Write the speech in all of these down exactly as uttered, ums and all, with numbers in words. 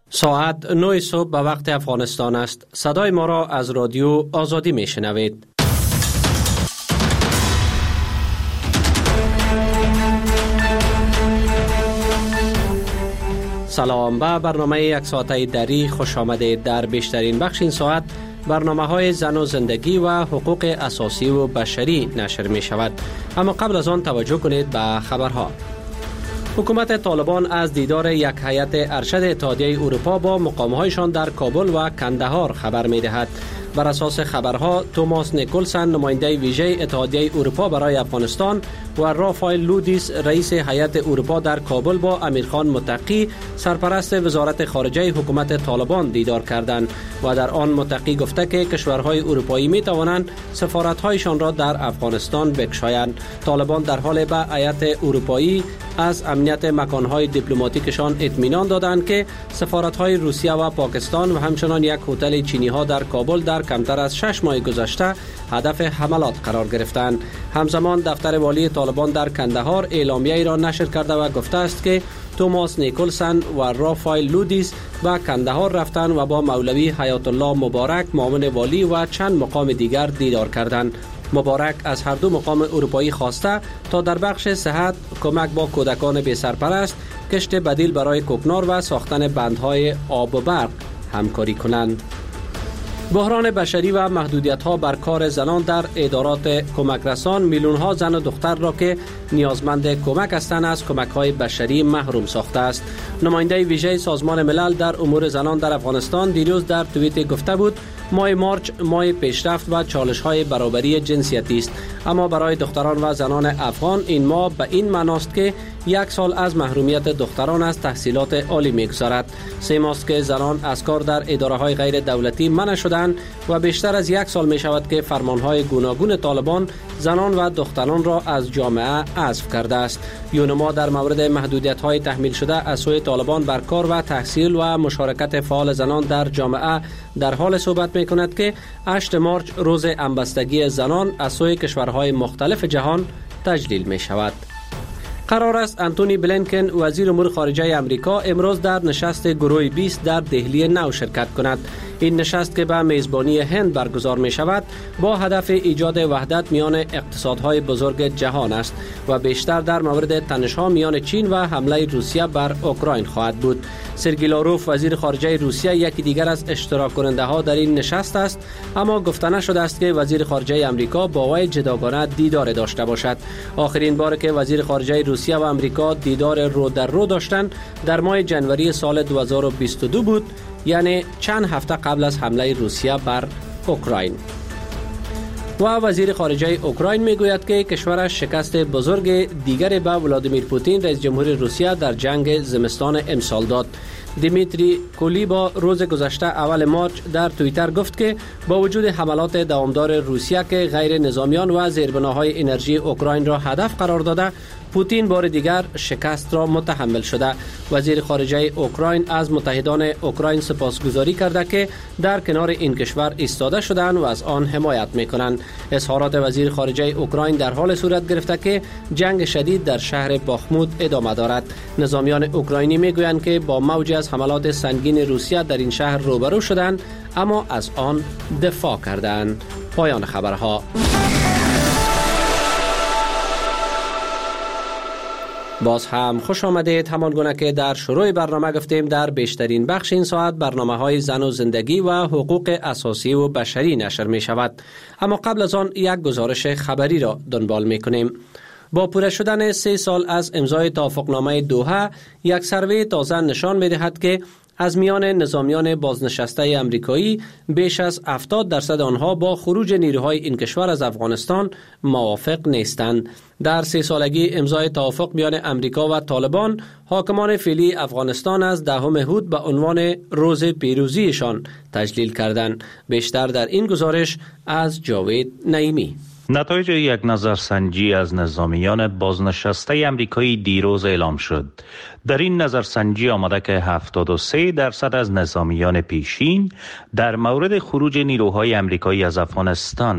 ساعت نه صبح به وقت افغانستان است. صدای ما را از رادیو آزادی می شنوید. سلام، به برنامه یک ساعته دری خوش آمدید. در بیشترین بخش این ساعت برنامه های زن و زندگی و حقوق اساسی و بشری نشر می شود. اما قبل از آن توجه کنید به خبرها. حکومت طالبان از دیدار یک هیئت ارشد اتحادیه اروپا با مقامهایشان در کابل و کندهار خبر می دهد. بر اساس خبرها، توماس نیکولسن نماینده ویژه اتحادیه اروپا برای افغانستان و رافائل لودیس رئیس هیئت اروپا در کابل با امیرخان متقی سرپرست وزارت خارجه حکومت طالبان دیدار کردند و در آن متقی گفته که کشورهای اروپایی می توانند سفارت‌هایشان را در افغانستان بگشایند. طالبان در حال به هیئت اروپایی از امنیت مکانهای دیپلماتیکشان اطمینان دادند که سفارت‌های روسیه و پاکستان و همچنان یک هتل چینی‌ها در کابل در کمتر از شش ماه گذشته هدف حملات قرار گرفتند. همزمان دفتر والی طالبان در کندهار اعلامیه‌ای را نشر کرده و گفته است که توماس نیکولسن و رافائل لودیس به کندهار رفتند و با مولوی حیات الله مبارک معاون والی و چند مقام دیگر دیدار کردند. مبارک از هر دو مقام اروپایی خواسته تا در بخش صحت، کمک با کودکان بی سرپرست، کشت بدیل برای کوکنار و ساختن بندهای آب و برق همکاری کنند. بحران بشری و محدودیت‌ها بر کار زنان در ادارات کمک رسان میلیون‌ها زن و دختر را که نیازمند کمک هستند از کمک‌های بشری محروم ساخته است. نماینده ویژه سازمان ملل در امور زنان در افغانستان دیروز در توییت گفته بود ماه مارچ ماه پیشرفت و چالش‌های برابری جنسیتی است، اما برای دختران و زنان افغان این ماه به این معناست که یک سال از محرومیت دختران از تحصیلات عالی می‌گذرد. سه ماست که زنان از کار در اداره‌های غیر دولتی منع شدند و بیشتر از یک سال می شود که فرمانهای گوناگون طالبان زنان و دختران را از جامعه حذف کرده است. یونما در مورد محدودیت‌های تحمیل شده از سوی طالبان بر کار و تحصیل و مشارکت فعال زنان در جامعه در حال صحبت می کند که هشتم مارچ روز همبستگی زنان از سوی کشورهای مختلف جهان تجلیل می شود. قرار است انتونی بلینکن وزیر امور خارجه امریکا امروز در نشست گروه بیست در دهلی نو شرکت کند. این نشست که به میزبانی هند برگزار می شود با هدف ایجاد وحدت میان اقتصادهای بزرگ جهان است و بیشتر در مورد تنش‌ها میان چین و حمله روسیه بر اوکراین خواهد بود. سرگی لاروف وزیر خارجه روسیه یکی دیگر از اشتراک کننده ها در این نشست است، اما گفته نشده است که وزیر خارجه امریکا با وی جداگانه دیدار داشته باشد. آخرین بار که وزیر خارجه روسیه و امریکا دیدار رو در رو داشتند در ماه جنوری سال دو هزار و بیست و دو بود، یعنی چند هفته قبل از حمله روسیه بر اوکراین. و وزیر خارجه اوکراین میگوید که کشورش شکست بزرگ دیگری به ولادیمیر پوتین رئیس جمهور روسیه در جنگ زمستان امسال داد. دیمیتری کولیبا روز گذشته اول مارچ در توییتر گفت که با وجود حملات دوامدار روسیه که غیر نظامیان و زیربناهای انرژی اوکراین را هدف قرار داده، پوتین بار دیگر شکست را متحمل شده. وزیر خارجه اوکراین از متحدان اوکراین سپاسگزاری کرده که در کنار این کشور ایستاده شدند و از آن حمایت می‌کنند. اظهارات وزیر خارجه اوکراین در حال صورت گرفته که جنگ شدید در شهر باخموت ادامه دارد. نظامیان اوکراینی میگویند که با موجی از حملات سنگین روسیه در این شهر روبرو شدند، اما از آن دفاع کردند. پایان خبرها. باز هم خوش آمدید. همان گونه که در شروع برنامه گفتیم در بیشترین بخش این ساعت برنامه های زن و زندگی و حقوق اساسی و بشری نشر می شود. اما قبل از آن یک گزارش خبری را دنبال می کنیم. با پوره شدن سه سال از امضای توافقنامه دوحه، یک سروی تازه نشان می دهد که از میان نظامیان بازنشسته امریکایی بیش از هفتاد درصد آنها با خروج نیروهای این کشور از افغانستان موافق نیستند. در سه سالگی امضای توافق میان امریکا و طالبان، حاکمان فعلی افغانستان از دهم هود به عنوان روز پیروزیشان تجلیل کردند. بیشتر در این گزارش از جاوید نعیمی. نتایج یک نظرسنجی از نظامیان بازنشسته امریکایی دیروز اعلام شد. در این نظرسنجی آمده که هفتاد و سه درصد از نظامیان پیشین در مورد خروج نیروهای امریکایی از افغانستان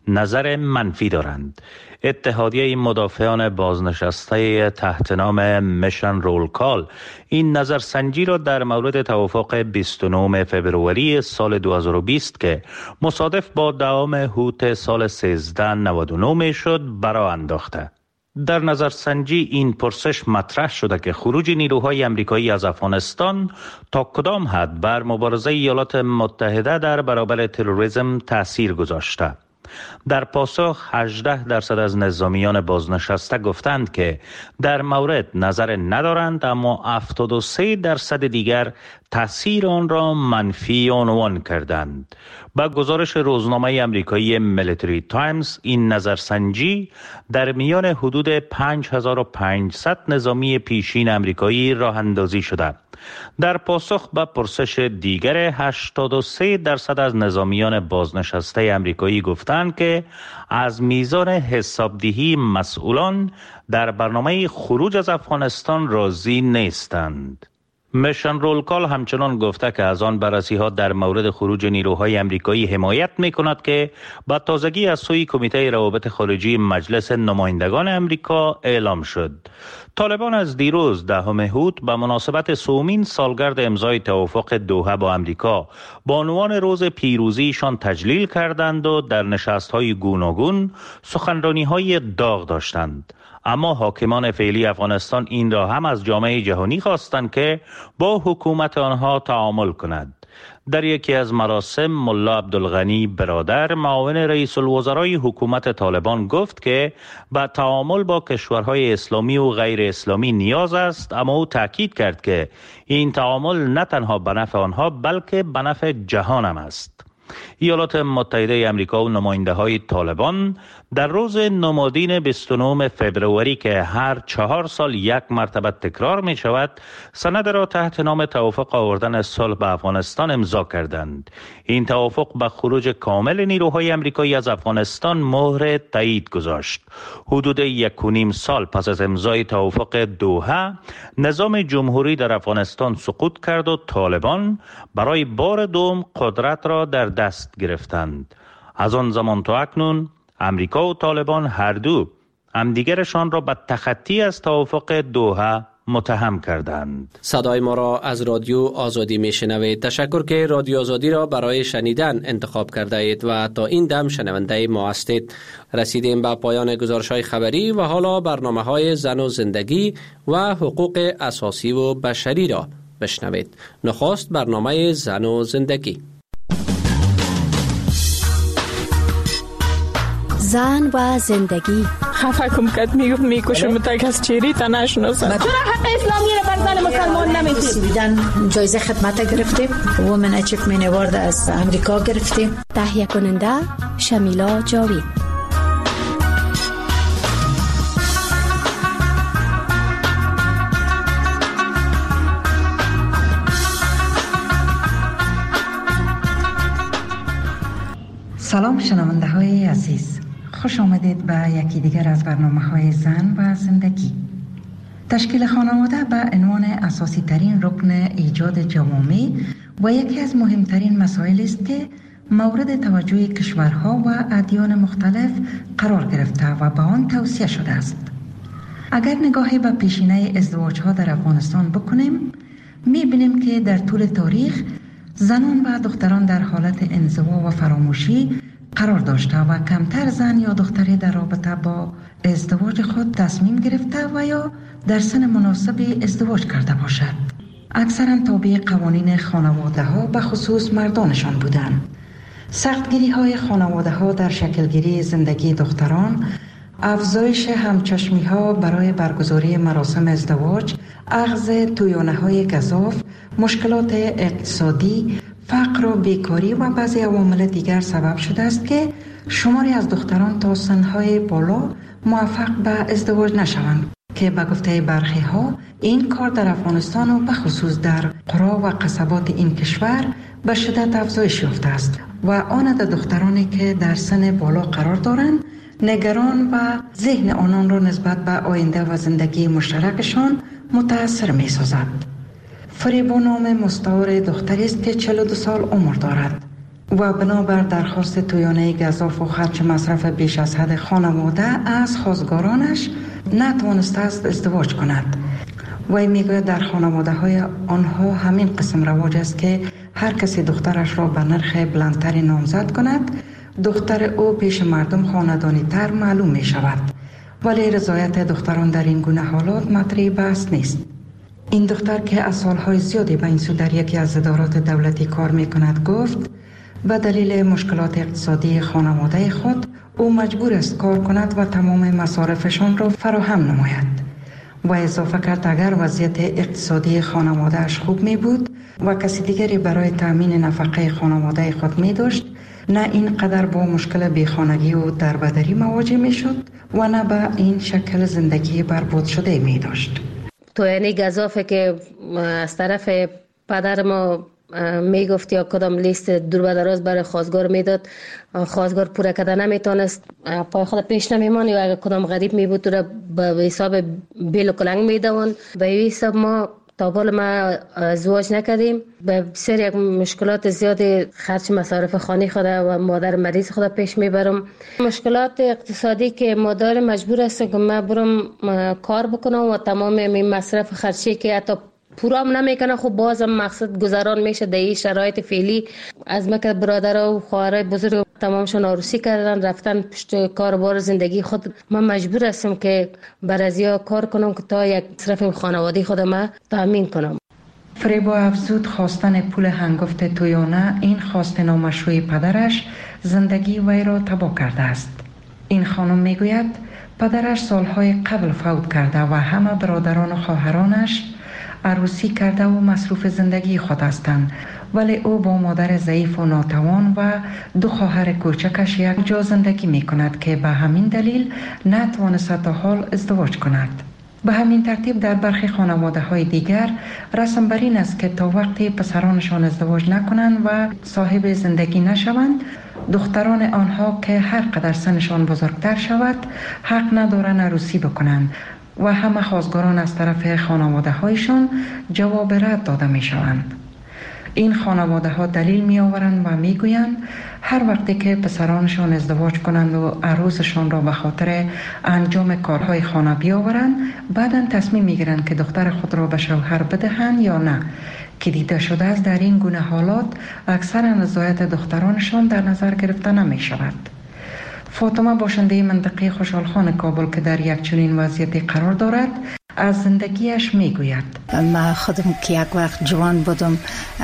نظر منفی دارند. اتحادیه مدافعان بازنشسته تحت نام میشن رول کال این نظرسنجی را در مورد توافق بیست و نهم فوریه سال دو هزار و بیست که مصادف با دوام هوت سال سیزده نود و نه می شد برآ انداخته. در نظرسنجی این پرسش مطرح شده که خروج نیروهای امریکایی از افغانستان تا کدام حد بر مبارزه ایالات متحده در برابر تروریسم تأثیر گذاشته. در پاسخ هجده درصد از نظامیان بازنشسته گفتند که در مورد نظر ندارند، اما هفتاد و سه درصد دیگر تأثیر آن را منفی عنوان کردند. با گزارش روزنامه امریکایی میلیتری تایمز این نظرسنجی در میان حدود پنج هزار و پانصد نظامی پیشین امریکایی راه اندازی شده. در پاسخ به پرسش دیگر هشتاد و سه درصد از نظامیان بازنشسته امریکایی گفتند که از میزان حسابدهی مسئولان در برنامه خروج از افغانستان راضی نیستند. میشن رول کال همچنان گفته که از آن بررسی‌ها در مورد خروج نیروهای امریکایی حمایت می‌کند که با تازگی از سوی کمیته روابط خارجی مجلس نمایندگان امریکا اعلام شد. طالبان از دیروز دهم هوت به مناسبت سومین سالگرد امضای توافق دوحه با امریکا با عنوان روز پیروزیشان تجلیل کردند و در نشست‌های گوناگون سخنرانی‌های داغ داشتند. اما حاکمان فعلی افغانستان این را هم از جامعه جهانی خواستند که با حکومت آنها تعامل کند. در یکی از مراسم ملا عبدالغنی برادر معاون رئیس الوزرای حکومت طالبان گفت که با تعامل با کشورهای اسلامی و غیر اسلامی نیاز است، اما او تاکید کرد که این تعامل نه تنها به نفع آنها بلکه به نفع جهان هم است. ایالات متحده امریکا و نماینده های طالبان در روز نمادین بیست و نهم فوریه که هر چهار سال یک مرتبه تکرار می شود، سند را تحت نام توافق آوردن صلح به افغانستان امضا کردند. این توافق به خروج کامل نیروهای امریکایی از افغانستان مهر تایید گذاشت. حدود یک و نیم سال پس از امضای توافق دوحه، نظام جمهوری در افغانستان سقوط کرد و طالبان برای بار دوم قدرت را در دست گرفتند. از آن زمان تا اکنون امریکا و طالبان هر دو همدیگرشان را به تخطی از توافق دوحه متهم کردند. صدای ما را از رادیو آزادی میشنوید. تشکر که رادیو آزادی را برای شنیدن انتخاب کرده اید و تا این دم شنونده ما هستید. رسیدیم به پایان گزارش‌های خبری و حالا برنامه‌های زن و زندگی و حقوق اساسی و بشری را بشنوید. نخست برنامه زن و زندگی. زن و زندگی. خفه کم کت میگفت میکشم تا کس چیری تا نشناسم. چرا حق اسلامی را بر زن مسلمان نمیدید؟ سویدن جایزه خدمت گرفتیم، وومن اچیومنت اوارد از امریکا گرفتیم. تهیه کننده شمیلا جاوید. سلام شنونده های عزیز، خوش آمدید به یکی دیگر از برنامه های زن و زندگی. تشکیل خانواده به عنوان اساسی ترین رکن ایجاد جوامع و یکی از مهمترین مسائل است که مورد توجه کشورها و ادیان مختلف قرار گرفته و به آن توصیه شده است. اگر نگاهی به پیشینه ازدواج ها در افغانستان بکنیم، می‌بینیم که در طول تاریخ زنان و دختران در حالت انزوا و فراموشی قرار داشته و کمتر زن یا دختری در رابطه با ازدواج خود تصمیم گرفته و یا در سن مناسبی ازدواج کرده باشد. اکثرا تابع قوانین خانواده ها به خصوص مردانشان بودند. سختگیری های خانواده ها در شکلگیری زندگی دختران، افزایش همچشمی ها برای برگزاری مراسم ازدواج، اخذ تویانه های گزاف، مشکلات اقتصادی، فقر و بیکاری و بعضی عوامل دیگر سبب شده است که شماری از دختران تا سنهای بالا موفق به ازدواج نشوند که به گفته برخی ها این کار در افغانستان و به خصوص در قرا و قصبات این کشور به شدت افزایش یافته است و آن در دخترانی که در سن بالا قرار دارند نگران و ذهن آنان را نسبت به آینده و زندگی مشترکشان متاثر می سازد. فریبا نام مستعار دختری است که چهل و دو سال عمر دارد. و بنابر درخواست تویانه گزاف و خرچ مصرف بیش از حد خانواده از خواستگارانش نتوانسته است ازدواج کند. وی میگوید در خانواده های آنها همین قسم رواج است که هر کسی دخترش را به نرخ بلندتری نامزد کند، دختر او پیش مردم خاندانی تر معلوم می شود. ولی رضایت دختران در این گونه حالات مطرح بحث نیست. این دختر که از سالهای زیادی به این سو در یکی از ادارات دولتی کار می کند گفت به دلیل مشکلات اقتصادی خانواده خود او مجبور است کار کند و تمام مصارفشان را فراهم نماید. و اضافه کرد اگر وضعیت اقتصادی خانوادهش خوب می بود و کسی دیگری برای تأمین نفقه خانواده خود می داشت، نه اینقدر با مشکل بیخانگی و دربدری مواجه می شد و نه به این شکل زندگی برباد شده می داشت. تو یعنی گزافه که از طرف پدر ما می گفت یا کدام لیست دور و دراز برای خواستگار میداد، خواستگار پوره کرده نمیتونست، پای خود پیش نمیمان یا اگر کدام غریب می بود تو را به حساب بیل و کلنگ میدوان. به این حساب ما تا بالا ما ازدواج نکردیم. به بسیار یک مشکلات زیادی خرچ مصارف خانه خود و مادر مریض خود پیش میبرم. مشکلات اقتصادی که مادر مجبور است که من برم کار بکنم و تمام این مصرف خرچی که حتی پورا هم نمیکنه، خب بازم مقصد گذران میشه در این شرایط فعلی. از مکه برادر و خواهرای بزرگ تمامشون عروسی کردن رفتن پشت کاربار زندگی خود. من مجبور هستم که بر ازیا کار کنم که تا یک مصرف خانوادگی خودم تامین کنم. فریب و افزود خواستن پول هنگفت تویانه این خواست نامشروع پدرش زندگی وی را تباه کرده است. این خانم میگوید پدرش سالهای قبل فوت کرده و همه برادران و خواهرانش عروسی کرده و مصروف زندگی خود هستند، ولی او با مادر ضعیف و ناتوان و دو خواهر کوچکش یک جا زندگی می کند که به همین دلیل نتوانست تا حال ازدواج کند. به همین ترتیب در برخی خانواده های دیگر رسم بر این است که تا وقتی پسرانشان ازدواج نکنند و صاحب زندگی نشوند، دختران آنها که هر قدر سنشان بزرگتر شود حق ندارند عروسی بکنند و همه خواستگاران از طرف خانواده هایشان جواب رد داده می شوند. این خانواده ها دلیل می آورند و می گویند هر وقتی که پسرانشان ازدواج کنند و عروسشان را به خاطر انجام کارهای خانه بیاورند، بعداً تصمیم می گیرند که دختر خود را به شوهر بدهند یا نه، که دیده شده است در این گونه حالات اکثر رضایت دخترانشان در نظر گرفته نمی شود. فاطمه باشنده منطقه خوشحالخان کابل که در یک چنین وضعیتی قرار دارد از زندگیش میگوید: من خودم که یک وقت جوان بودم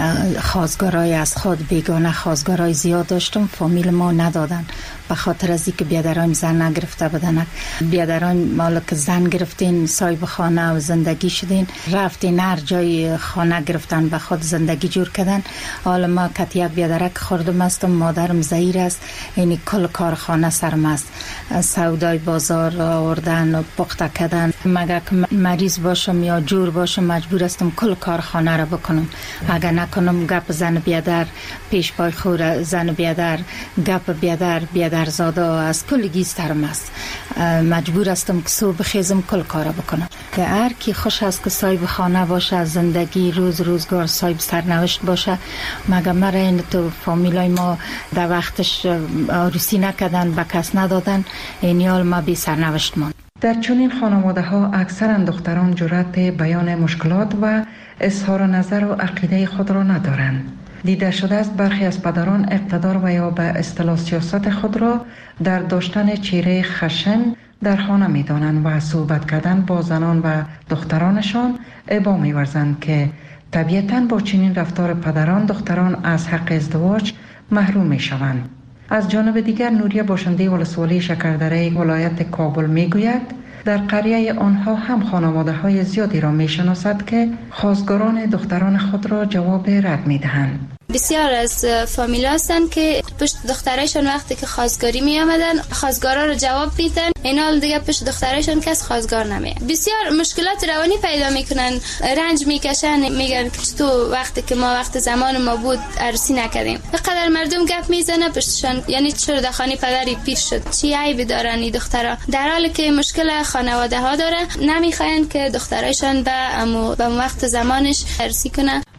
خواستگارای از خود بیگانه خواستگارای زیاد داشتم، فامیل ما ندادن به خاطر از اینکه بیادران زن نگرفته بودن. بیادران مالا که زن گرفتین صاحب خانه و زندگی شدین، رفتین هر جای خانه گرفتن به خود زندگی جور کردن. حالا ما کت یک بیادرک خوردم استم، مادرم زهیر است، یعنی کل کارخانه سرم است، سودای بازار آوردن و پخته کردن. مگر مریض باشم یا جور باشم مجبور استم کل کارخانه را بکنم. اگر نکنم گپ زن بیادر پیش پای خور، زن بیادر گپ بیادر بیادر زاده از کل گیسترم است. مجبور استم که صبح خیزم کل کارا بکنم. که هر کی خوش است که صاحب خانه باشه، زندگی روز روزگار صاحب سرنوشت باشه. مگر مرا این تو فامیلای ما در وقتش عروسی نکردن، به کس ندادن، این حال ما بی سرنوشت ماند. در چنین خانواده ها اکثرا دختران جرأت بیان مشکلات و اظهار نظر و عقیده خود را ندارند. دیده شده است برخی از پدران اقتدار و یا به اصطلاح سیاست خود را در داشتن چهره خشن در خانه می دانند و صحبت کردن با زنان و دخترانشان ابا می ورزند که طبیعتاً با چنین رفتار پدران دختران از حق ازدواج محروم می شوند. از جانب دیگر نوریه باشنده ولسوالی شکردره ولایت کابل می گوید در قریه آنها هم خانواده های زیادی را می شناسد که خواستگاران دختران خود را جواب رد می دهند. بسیار از فامیل هستند که پشت دخترایشان وقتی که خواستگاری می آمدن خواستگارا رو جواب میدن، این حال دیگه پشت دخترایشان کس خواستگار نمیاد. بسیار مشکلات روانی پیدا میکنن، رنج میکشن، میگن که تو وقتی که ما وقت زمان ما بود عروسی نکردیم. بقدر مردم گپ میزنه پشتشان، یعنی چرا دخانی پدری پیر شد، چی عیبی دارن این دخترا، در حالی که مشکل خانواده ها داره، نمیخواین که دخترایشان به امو به وقت زمانش عروسی کنه.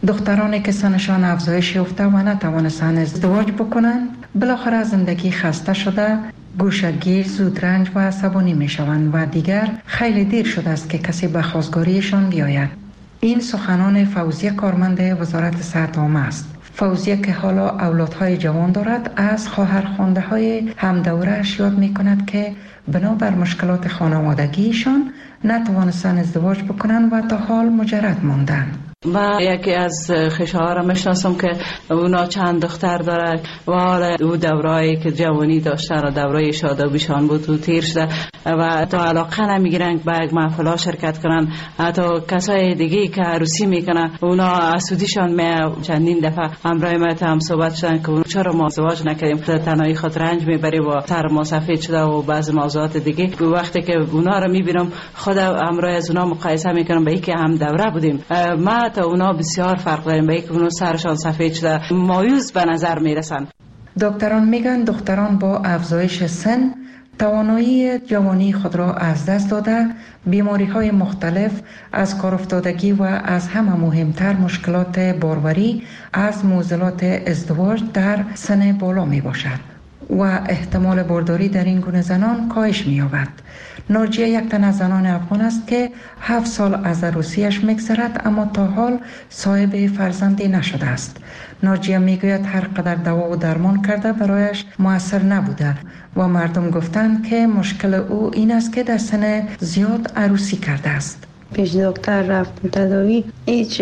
دخترانی که سنشان افزایش یافته و نتوانستند ازدواج بکنند بالاخره زندگی خسته شده، گوشه‌گیر، زودرنج و عصبانی می شوند و دیگر خیلی دیر شده است که کسی به خواستگاریشان بیاید. این سخنان فوزیه کارمند وزارت صحت عامه است. فوزیه که حالا اولادهای جوان دارد از خواهرخوانده های همدوره‌اش یاد می کند که بنابر مشکلات خانوادگیشان نتوانستند ازدواج بکنند و تا حال مجرد ماندند. ما یکی از خشاها را میشناسم که اونا چند دختر داره و حالا او دورایی که جوانی داشتن و دورای شادابیشان بود و تیر شده و تا علاقه نمیگیرن به یک محفل شرکت کنن. حتی کسای دیگه که عروسی میکنن اونا اسودیشان می چندین دفعه همراه ما هم صحبت شدن که چرا ما ازدواج نکردیم، تنهایی خود رنج میبری و سر ما سفید شده و بعضی موضوعات دیگه. وقتی که اونا رو میبینم خود همراه از اونا مقایسه میکنم به اینکه هم دوره بودیم، ما تا اونا بسیار فرق داریم، به اینکه اونا سرشان سفید شده مایوس به نظر میرسن. دکتران میگن دختران با افزایش سن توانایی جوانی خود را از دست داده، بیماری های مختلف از کار افتادگی و از همه مهمتر مشکلات باروری از معضلات ازدواج در سن بالا می باشد و احتمال بارداری در این گونه زنان کاهش می یابد. ناجیه یک تن از زنان افغان است که هفت سال از عروسیش میگذرد اما تا حال صاحب فرزندی نشده است. ناجیه میگوید هر قدر دوا و درمان کرده برایش مؤثر نبوده و مردم گفتند که مشکل او این است که در سن زیاد عروسی کرده است. پیش دکتر رفت تداوی، هیچ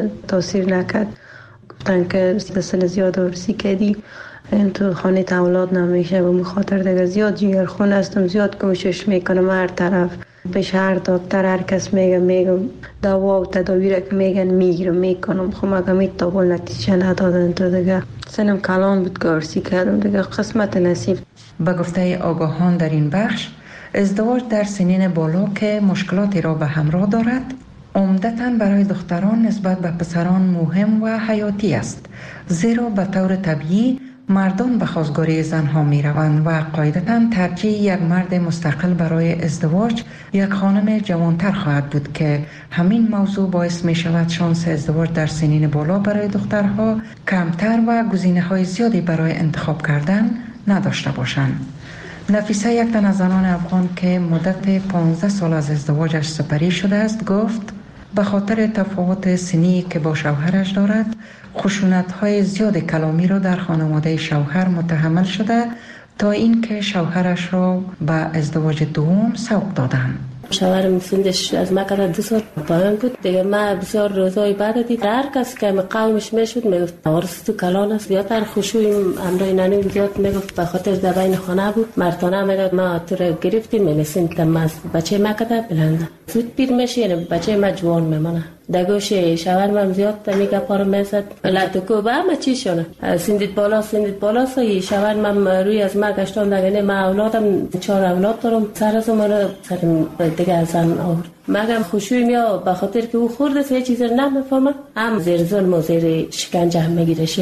تاثیر نکرد. گفتن که در سن زیاد عروسی کردی این تو خانه اولاد نمیشه و مخاطر دیگه زیاد جیگرخون هستم، زیاد کوشش میکنم هر طرف پیش هر دکتر هر کس میگه میگم دوا و تداوی را که میگن میگیرم میکنم، خب مگه میتابل نتیجه ندادن تو دیگه سنم کلان بود که عروسی کردم دیگه قسمت نصیب. به گفته آگاهان در این بخش ازدواج در سنین بالا که مشکلاتی را به همراه دارد عمدتاً برای دختران نسبت به پسران مهم و حیاتی است، زیرا به طور طبیعی مردان به خواستگاری زنها می روند و قاعدتاً ترجیح یک مرد مستقل برای ازدواج یک خانم جوانتر خواهد بود که همین موضوع باعث می شود شانس ازدواج در سنین بالا برای دخترها کمتر و گزینه های زیادی برای انتخاب کردن نداشته باشند. نفیسه یک تن از زنان افغان که مدت پانزده سال از ازدواجش سپری شده است گفت به خاطر تفاوت سنی که با شوهرش دارد خشونت‌های زیاد کلامی را در خانواده شوهر متحمل شده تا اینکه شوهرش را به ازدواج دوم سوق دادند. شوهرم سندش از مکه دو سال پایان بود دیگه. ما بسیار روزای بعد دید هر کس که قومش میشد میگفت عروس تو کلان است، زیادتر خشوع امرای ننه زیاد میگفت به خاطر در بین خانه بود. مردانه میگفت ما تو را گرفتیم میرسیم تماس بچه ما کده بلنده زود پیر میشه، یعنی بچه ما جوان میمونه. دگوش شوهرم زیاد میگه پارو میزد لاتو با ما چی شونه سندید بالا سندید بالا سوی شوهرم روی از ما گشتان دگنه ما اولادم چهار اولاد دارم سر از ما سر دیگه زن آورد. مگم خوشوی میا به خاطر که او خورده سه چیز نمیفهمه هم زیر ظلم و زیر شکنجه هم میگیرشه.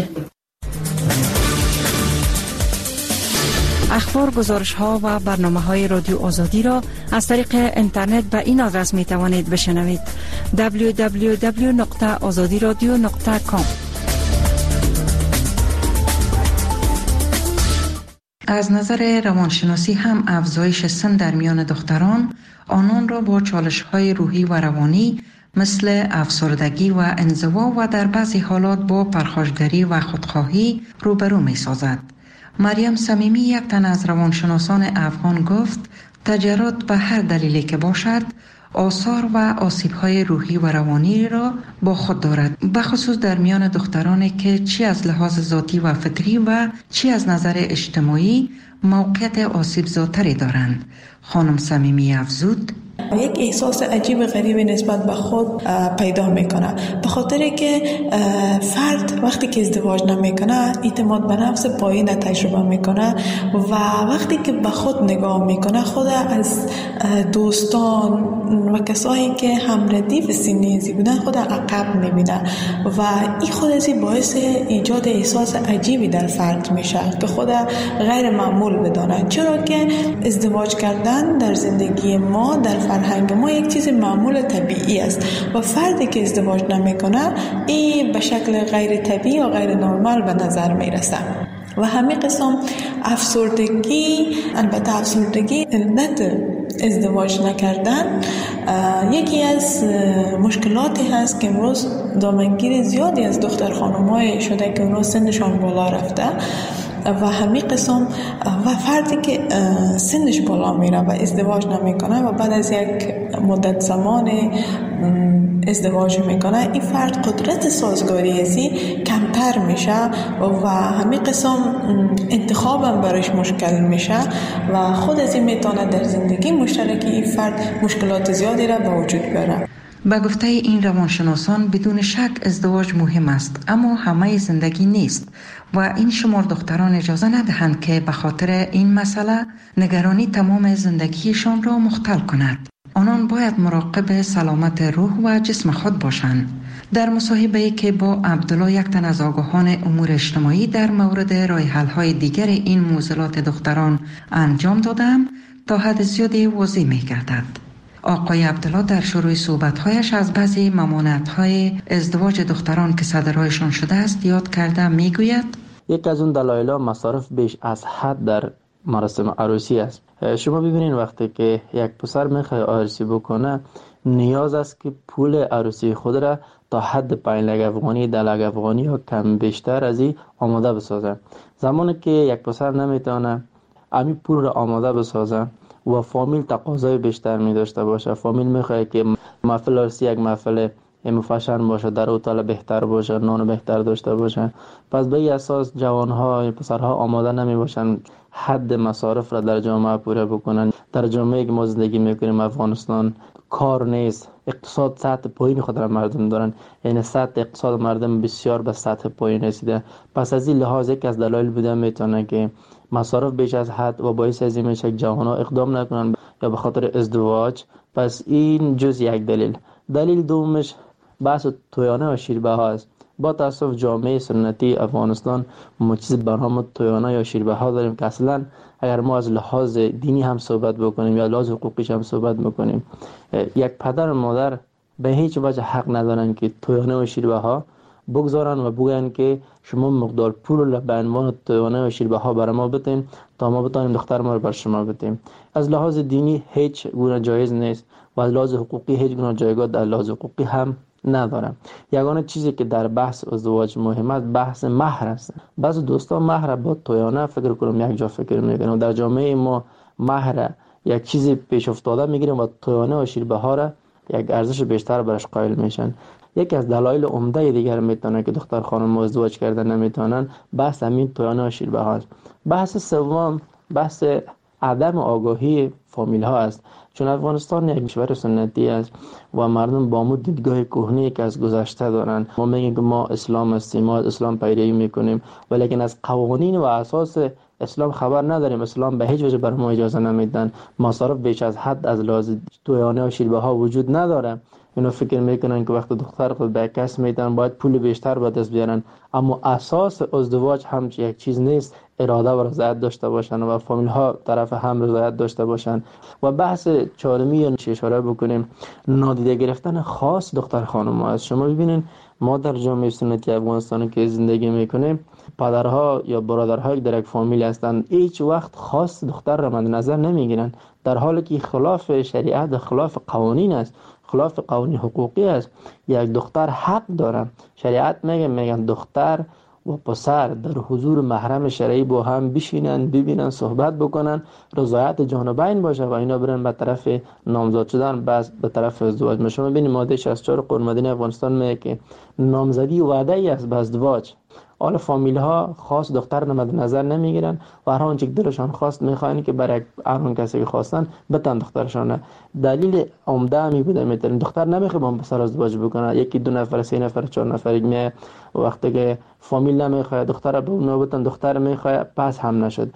اخبار، گزارش ها و برنامه های رادیو آزادی را از طریق اینترنت به این آدرس می توانید بشنوید: دبلیو دبلیو دبلیو نقطه آزادی رادیو نقطه کام. از نظر روانشناسی هم افزایش سن در میان دختران آنان را با چالش‌های روحی و روانی مثل افسردگی و انزوا و در بعضی حالات با پرخاشگری و خودخواهی روبرو می‌سازد. مریم صمیمی یک تن از روانشناسان افغان گفت تجربات به هر دلیلی که باشد آثار و آسیب‌های روحی و روانی را با خود دارد، بخصوص در میان دخترانی که چی از لحاظ ذاتی و فطری و چی از نظر اجتماعی موقعیت آسیب زاتری دارند. خانم صمیمی افزود یک احساس عجیب غریبی نسبت به خود پیدا میکنه، به خاطر که فرد وقتی که ازدواج نمیکنه اعتماد به نفس پایین تجربه میکنه و وقتی که به خود نگاه میکنه خود از دوستان و کسایی که هم ردیف سنی ازی بودن خود عقب میبینه و این خود ازی باعث ایجاد احساس عجیبی در فرد میشه که خود غیر معمول بدانه، چرا که ازدواج کردن در زندگی ما در فرهنگ ما یک چیز معمول طبیعی است و فردی که ازدواج نمیکنه این به شکل غیر طبیعی و غیر نرمال به نظر میرسه. و همین قسم افسردگی، البته افسردگی علت ازدواج نکردن یکی از مشکلاتی هست که امروز دامنگیر زیادی از دختر خانم‌های شده که امروز سنشان بالا رفته و همین قسم و فردی که سنش بالا میره و ازدواج نمیکنه و بعد از یک مدت زمان ازدواج میکنه، این فرد قدرت سازگاری ازی کمتر میشه و همین قسم انتخابم برایش مشکل میشه و خود از این میتونه در زندگی مشترکی این فرد مشکلات زیادی را به وجود بیاره. به گفته این روانشناسان بدون شک ازدواج مهم است، اما همه زندگی نیست و این شمار دختران اجازه ندهند که به خاطر این مسئله نگرانی تمام زندگیشان را مختل کند. آنان باید مراقب سلامت روح و جسم خود باشند. در مصاحبه‌ای که با عبدالله، یک تن از آگاهان امور اجتماعی، در مورد راه حل‌های دیگر این معضلات دختران انجام دادم، تا حد زیادی واضح می‌گردد. آقای عبدالله در شروع صحبت‌هایش از بعضی ممانعت‌های ازدواج دختران که صدرهایشان شده است یاد کرده می‌گوید: یک از اون دلایل مصارف بیش از حد در مراسم عروسی است. شما ببینید وقتی که یک پسر میخواد عروسی بکنه، نیاز است که پول عروسی خود را تا حد پنج لک افغانی، ده لک افغانی یا کم بیشتر از این آماده بسازه. زمانی که یک پسر نمیتونه همین پول را آماده بسازه و فامیل تقاضای بیشتر می داشته باشه، فامیل میخواد که محفل عروسی یک محفل مفشن باشه، در هتل بهتر باشه، نان بهتر داشته باشه، پس به این اساس جوانها، پسرها آماده نمی باشن حد مصارف را در جامعه پوره بکنن. در جامعه که ما زندگی میکنیم افغانستان کار نیست، اقتصاد سطح پایین خود را مردم دارن، یعنی سطح اقتصاد مردم بسیار به سطح پایین رسیده. پس از این لحاظ یک از دلایل بوده میتونه که مصارف بیش از حد و باعث از این میشه که جوانها اقدام نکنن یا به خاطر ازدواج. پس این جز یک دلیل. دلیل دومش بحث تویانه و شیربه ها است. با تاسف جامعه سنتی افغانستان ما چیز به نام تویانه یا شیربه ها داریم که اصلا اگر ما از لحاظ دینی هم صحبت بکنیم یا لحاظ حقوقیش هم صحبت بکنیم، یک پدر و مادر به هیچ وجه حق ندارن که تویانه و شیربه ها بگذارن و بگن که شما مقدار پول را به عنوان تویانه و شیربه ها برای ما بدین تا ما بتونیم دختر ما را بر شما بدیم. از لحاظ دینی هیچ گونه جایز نیست و از لحاظ حقوقی هیچ گونه جایگاه در لحاظ حقوقی هم ندارم. یگانه چیزی که در بحث ازدواج مهم است بحث مهر است. بعضی دوستان مهر با تویانه فکر کنم یک جا فکر میکنن. در جامعه ما مهر یک چیزی پیش افتاده میگیریم و تویانه و شیربه ها را یک ارزش بیشتر برش قائل میشن. یکی از دلایل عمده دیگر میتونه که دختر خانم ازدواج کردن نمیتونن بحث همین تویانه و شیربه ها است. بحث سوم بحث عدم آگاهی فامیل ها است. چون افغانستان یک کشور سنتی است و مردم با مو دیدگاه کهنه‌ای که از گذشته دارن. ما میگیم که ما اسلام هستیم، ما اسلام پیروی میکنیم، ولیکن از قوانین و اساس اسلام خبر نداریم. اسلام به هیچ وجه بر ما اجازه نمیدن. مصارف بیش از حد از لحاظ تویانه و شیربه ها وجود نداره. اینا فکر میکنن که وقت دختر خود به کس میدن باید پول بیشتر به دست بیارن، اما اساس ازدواج هم یک چیز نیست. اراده و رضایت داشته باشن و فامیل ها طرف هم رضایت داشته باشن. و بحث چهارمی اشاره بکنیم نادیده گرفتن خاص دختر خانم ها است. شما ببینید ما در جامعه سنتی افغانستان که زندگی میکنیم، پدرها یا برادرها در یک فامیل هستند، هیچ وقت خاص دختر را مد نظر نمیگیرن، در حالی که خلاف شریعت، خلاف قوانین است، خلاف قوانین حقوقی است. یک دختر حق داره. شریعت میگه میگن دختر و پسر در حضور محرم شرعی با هم بشینن، ببینن، صحبت بکنن، رضایت جانبین باشه و اینا برن به طرف نامزد شدن، بعد به طرف ازدواج. شما ببینید ماده شصت و چهار قانون مدنی افغانستان میگه که نامزدی وعده ای است به ازدواج. حالا فامیل ها خاص دختر نمد نظر نمیگیرن و هر آنچه دلشان خواست میخواین که برای هر اون کسی که خواستن بتن دخترشان. دلیل عمده می بوده میتونن دختر نمیخواد با پسر ازدواج بکنه، یکی دو نفر، سه نفر، چهار نفر میه، وقتی که فامیل نمیخواد دختر به اون بتن دختر میخواد، پس هم نشد،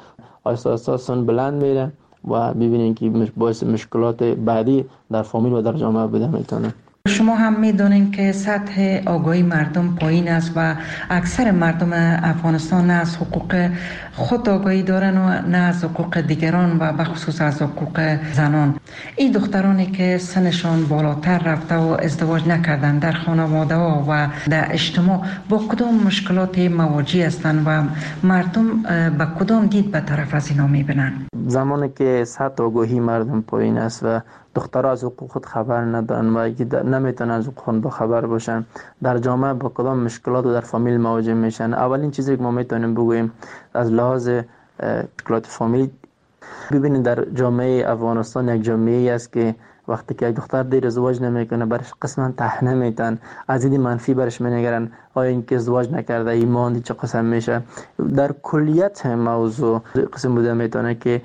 اساسا بلند میره و ببینین که باعث مشکلات بعدی در فامیل و در جامعه بوده میتونه. شما هم میدونین که سطح آگاهی مردم پایین است و اکثر مردم افغانستان نه از حقوق خود آگاهی دارن و نه از حقوق دیگران و بخصوص از حقوق زنان. این دخترانی که سنشان بالاتر رفته و ازدواج نکردن در خانواده ها و در اجتماع با کدام مشکلات مواجه هستند و مردم به کدام دید به طرف از اینا میبینن؟ زمانی که سطح آگاهی مردم پایین است و دخترها از حقوق خود خبر ندارن و نمیتونن از حقوق خود خبر باشن، در جامعه با کدام مشکلات و در فامیل مواجه میشن. اولین چیزی که ما میتونیم بگوییم از لحاظ مشکلات فامیل، ببینید در جامعه افغانستان یک جامعه است که وقتی که یک دختر دیر ازدواج نمیکنه برش قسما طحنه میتن، از دید منفی برش مینگرن، آیا این که ازدواج نکرده ایمان چه قسم میشه. در کلیت موضوع قسم بوده میتونه که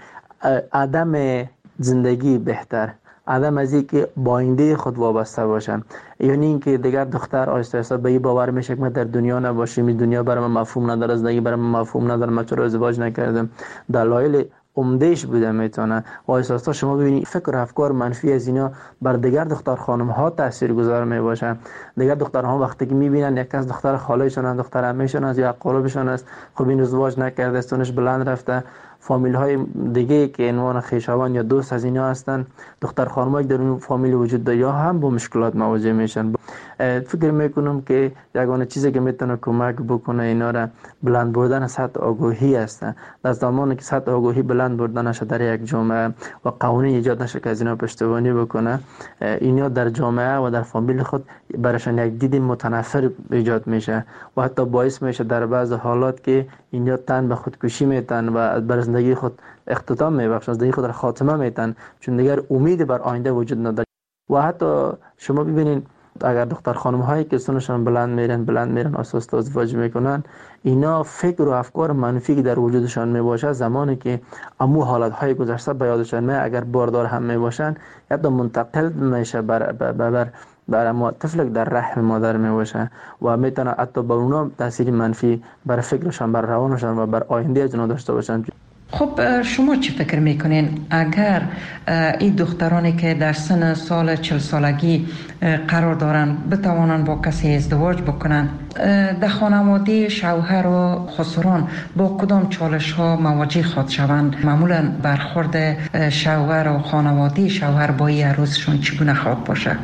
عدم زندگی بهتر، عدم از این که با آینده خود وابسته باشن، یعنی اینکه دیگر دختر آهسته آهسته به این باور میشه که من در دنیا نباشم، این دنیا برام مفهوم نداره، زندگی برام مفهوم نداره، من چرا ازدواج نکردم. دلایل عمدهش بوده میتونه و آهسته شما ببینید فکر و افکار منفی از اینا بر دیگر دختر خانم ها تاثیرگذار میباشن. دیگر دخترها وقتی که میبینن یک از دختر خالهشون، دختر عمهشون از یا قربشون است، خب این ازدواج نکرده، سنش بلند رفته، فامیل های دیگه که عنوان خویشاوند یا دوست از اینا هستن، دختر خانمایی در اون فامیل وجود داره، یا هم با مشکلات مواجه میشن. فکر میکنم که یگانه چیزی که میتونه کمک بکنه اینا را بلند بردن سطح آگاهی است. در زمانی که سطح آگاهی بلند بردن نشه در یک جامعه و قوانین ایجاد نشه که از اینا پشتیبانی بکنه، اینا در جامعه و در فامیل خود براشون یک دید متنفر ایجاد میشه و حتی باعث میشه در بعض حالات که اینا تن به خودکشی میتن و بر زندگی خود اختتام میبخشن، زندگی خود را خاتمه میتن، چون دیگر امید بر آینده وجود نداره. و حتی شما ببینین اگر دختر خانم هایی که سنشان بلند میرن بلند میرن اساس ازدواج میکنن، اینا فکر و افکار منفی که در وجودشان میباشه زمانی که امو حالت های گذشته به یادشان میاد، اگر باردار هم میباشن یا تا منتقل میشه بر بر بر بر طفل در رحم مادر میباشه و میتونه حتی به اونا تاثیر منفی بر فکرشان، بر روانشان و بر آینده از اونا داشته باشن. خب شما چی فکر میکنین اگر این دخترانی که در سن سال چل سالگی قرار دارن بتوانن با کسی ازدواج بکنن، در خانواده شوهر و خسران با کدام چالش ها مواجه خواهد شوند؟ معمولا برخورد شوهر و خانواده شوهر با این عروسشون چگونه خواهد باشه؟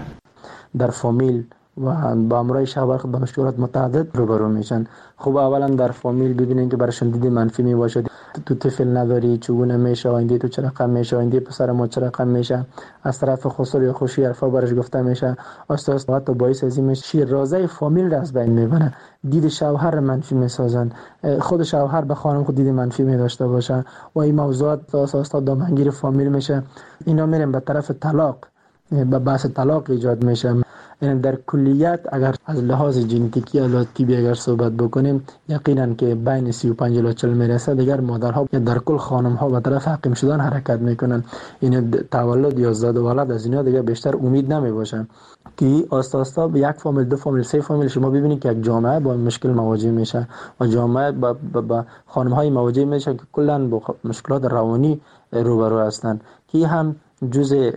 در فامیل و با امرای شوهر خود با مشکلات متعدد روبرو میشن. خب اولا در فامیل ببینین که براشون دید منفی می باشه، تو طفل نداری چگونه میشه، آینده تو چه رقم میشه، آینده پسر ما چه رقم میشه، از طرف خسر یا خوشی حرفا برش گفته میشه، آستا آستا حتی باعث از این میشه شیرازه فامیل را از بین میبره، دید شوهر منفی میسازن، خود شوهر به خانم خود دید منفی می داشته باشه و این موضوعات آستا آستا دامنگیر فامیل میشه. اینا میرن به طرف طلاق، به بحث طلاق ایجاد میشه. یعنی در کلیت اگر از لحاظ ژنتیکی یا طبی اگر صحبت بکنیم، یقینا که بین سی و پنج الی چهل میرسه، دیگر مادرها یا در کل خانم ها به طرف حقیم شدن حرکت میکنن. این تولد یا زاد و ولد از اینا دیگر بیشتر امید نمی باشن که آستا آستا به یک فامیل، دو فامیل، سه فامیل شما ببینید که یک جامعه با مشکل مواجه میشه و جامعه با, با, با خانم های مواجه میشه که کلا با مشکلات روانی روبرو هستند که هم جزء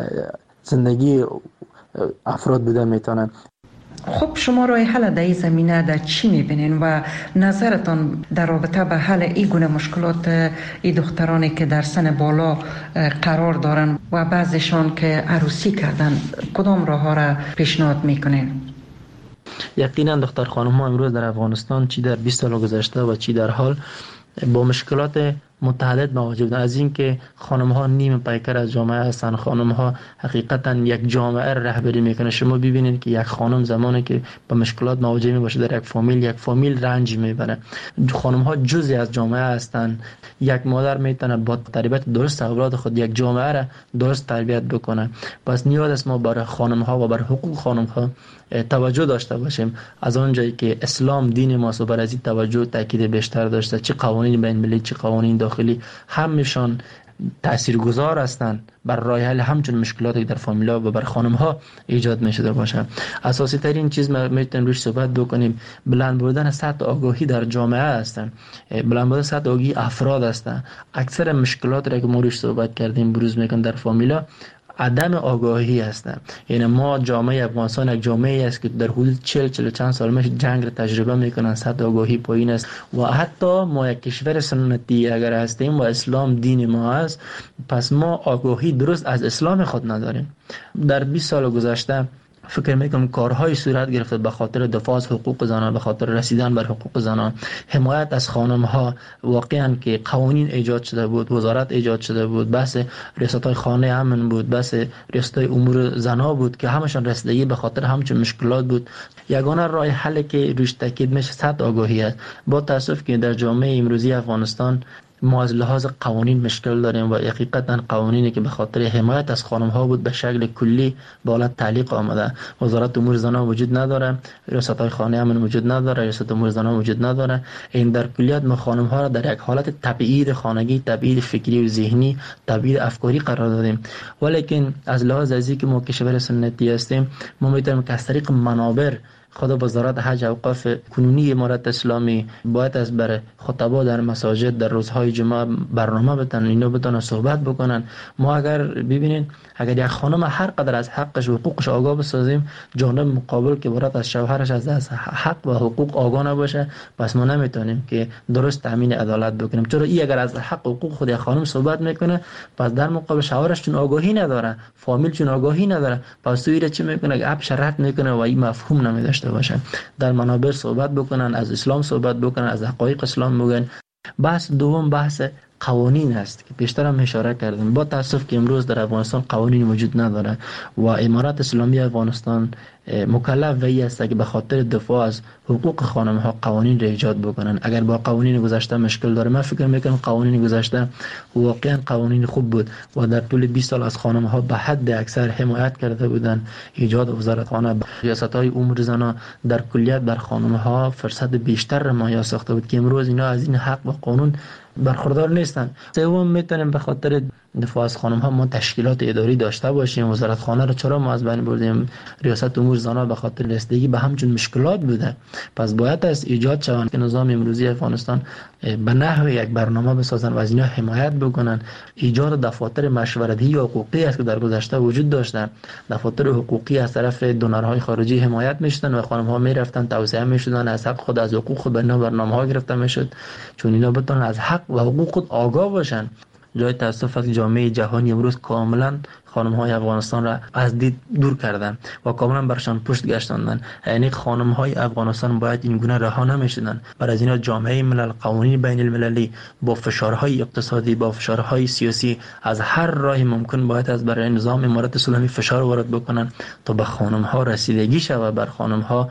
زندگی افراد بوده میتونن. خب شما راه حل در این زمینه در چی میبینین و نظرتان در رابطه به حل این گونه مشکلات این دخترانی که در سن بالا قرار دارن و بعضیشان که عروسی کردن، کدام راه ها را پیشنهاد میکنین؟ یقینا دختر خانم ها امروز در افغانستان چی در بیست سال گذشته و چی در حال با مشکلات متعدد مواجه بودن. از این که خانم ها نیم پیکر از جامعه هستن، خانم ها حقیقتا یک جامعه رهبری میکنه. شما ببینید که یک خانم زمانی که با مشکلات مواجه میباشه در یک فامیل، یک فامیل رنج میبره. خانم ها جزئی از جامعه هستن. یک مادر میتونه با تربیت درست اولاد خود یک جامعه را درست تربیت بکنه. پس نیاز است ما برای خانم ها و بر حقوق خانم ها توجه داشته باشیم. از آنجایی که اسلام دین ماست و بر از این توجه تاکید بیشتر داشته، چه قوانین بین المللی چه قوانین داخلی همشان تاثیرگذار هستند بر راه حل همچون مشکلاتی در فامیلا و بر خانم ها ایجاد می شده باشه. اساسی ترین چیز ما میتونیم روش صحبت بکنیم بلند بردن سطح آگاهی در جامعه هستند، بلند بردن سطح آگاهی افراد هستند. اکثر مشکلات را که ما روش صحبت کردیم بروز میکن در فامیلا عدم آگاهی هستند. یعنی ما جامعه افغانستان یک جامعه است که در حدود چهل چهل چند سال میشه جنگ را تجربه میکنن، سطح آگاهی پایین است و حتی ما یک کشور سنتی اگر هستیم و اسلام دین ما است، پس ما آگاهی درست از اسلام خود نداریم. در بیست سال گذشته فکر میکنم کارهای صورت گرفته به خاطر دفاع از حقوق زنان، به خاطر رسیدن بر حقوق زنان، حمایت از خانم ها. واقعا که قوانین ایجاد شده بود، وزارت ایجاد شده بود، بحث ریاست های خانه امن بود، بحث ریاست های امور زنا بود که همشان رسیدگی به خاطر همچون مشکلات بود. یگانه راه حل که روش تاکید میشه سطح آگاهی است. با تاسف که در جامعه امروزی افغانستان ما از لحاظ قوانین مشکل داریم و حقیقتا قوانینی که به خاطر حمایت از خانم ها بود به شکل کلی به حالت تعلیق آمده. وزارت امور زنان وجود نداره، ریاست های خانه امن وجود نداره، ریاست امور زنان وجود نداره. این در کلیت ما خانم ها را در یک حالت تبعید خانگی، تبعید فکری و ذهنی، تبعید افکاری قرار دادیم. ولیکن از لحاظ ازی که ما کشور سنتی هستیم، ما میتونیم که از طریق منابر خود وزارت حج اوقاف کنونی امارت اسلامی باید از بر خطبا در مساجد در روزهای جمعه برنامه بتن، اینا بتونن صحبت بکنن. ما اگر ببینین اگر یک خانم هر قدر از حقش و حقوقش آگاه بسازیم، جانب مقابل که برات از شوهرش از, از حق و حقوق آگاه نباشه، پس ما نمیتونیم که درست تامین عدالت بکنیم. چرا این اگر از حق و حقوق خود یک خانم صحبت میکنه، پس در مقابل شوهرش چون آگاهی نداره، فامیل چون آگاهی نداره، پس تو ایره چی میکنه؟ اپ شرط میکنه و این مفهوم نمیداشته باشه. در منابر صحبت بکنن، از اسلام صحبت بکنن، از حقایق اسلام بگن. بحث دوم بحث قوانین است که پیشتر هم اشاره کردیم. با تاسف که امروز در افغانستان قوانین وجود نداره و امارت اسلامی افغانستان مکلف وی است که به خاطر دفاع از حقوق خانم ها قوانین را ایجاد بکنن. اگر با قوانین گذشته مشکل داره، من فکر میکنم قوانین گذشته واقعا قوانین خوب بود و در طول بیست سال از خانم ها به حد اکثر حمایت کرده بودن. ایجاد وزارت خانه، ریاست های امور زنان در کلیت بر خانم ها فرصت بیشتر را مهیا ساخته بود که امروز اینا از این حق و قانون برخوردار نیستن. سوم میتونیم به خاطر دفاع از خانم ها ما تشکیلات اداری داشته باشیم. وزارت خانه رو چرا ما از بین بردیم؟ ریاست امور زنان به خاطر رسیدگی به همچون مشکلات بوده. پس باید از ایجاد شوند که نظام امروزی افغانستان به نحو یک برنامه بسازن و از اینا حمایت بکنن. ایجاد دفاتر مشورتی و حقوقی است که در گذشته وجود داشتن. دفاتر حقوقی از طرف دونرهای خارجی حمایت میشدن و خانم ها میرفتن توسعه میشدن، از حق خود از حقوق خود به برنامه ها گرفته میشد، چون اینا بتونن از حق و حقوق خود آگاه باشن. جای تاسف است جامعه جهانی امروز کاملا خانم های افغانستان را از دید دور کردن و کاملا برشان پشت گشتاندن. یعنی خانم های افغانستان باید این گونه رها نمیشدن. برای از اینا جامعه ملل، قوانین بین المللی با فشارهای اقتصادی، با فشارهای سیاسی از هر راه ممکن باید از برای نظام امارت اسلامی فشار وارد بکنن تا به خانم ها رسیدگی شود، بر خانم ها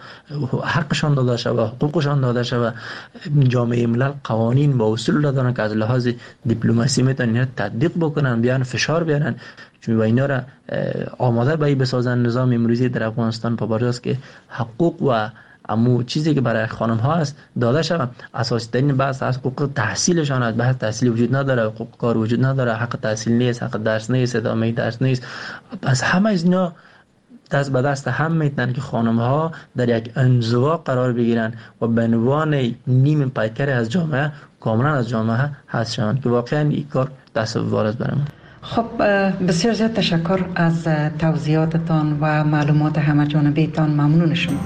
حقشان داده شود، حقوقشان داده شود. جامعه ملل قوانین با اصول دادن که از لحاظ دیپلماسی میتونن تطبیق بکنن، بیان فشار بیارن، چون و اینا را آماده به بسازن. نظام امروزی در افغانستان پابرجاست که حقوق و امو چیزی که برای خانم ها است داده شود. اساسی ترین بحث از حقوق تحصیلشان است. بحث تحصیل وجود نداره، حقوق کار وجود نداره، حق تحصیل نیست، حق درس نیست، ادامه درس نیست. از همه از اینا دست به دست هم میتونن که خانم ها در یک انزوا قرار بگیرن و به عنوان نیم پیکر از جامعه کاملا از جامعه حذف شوند که واقعا این کار تصور است برام. خب بسیار زیاد تشکر از توضیحاتتان و معلومات همه جانبیتان. ممنون شما.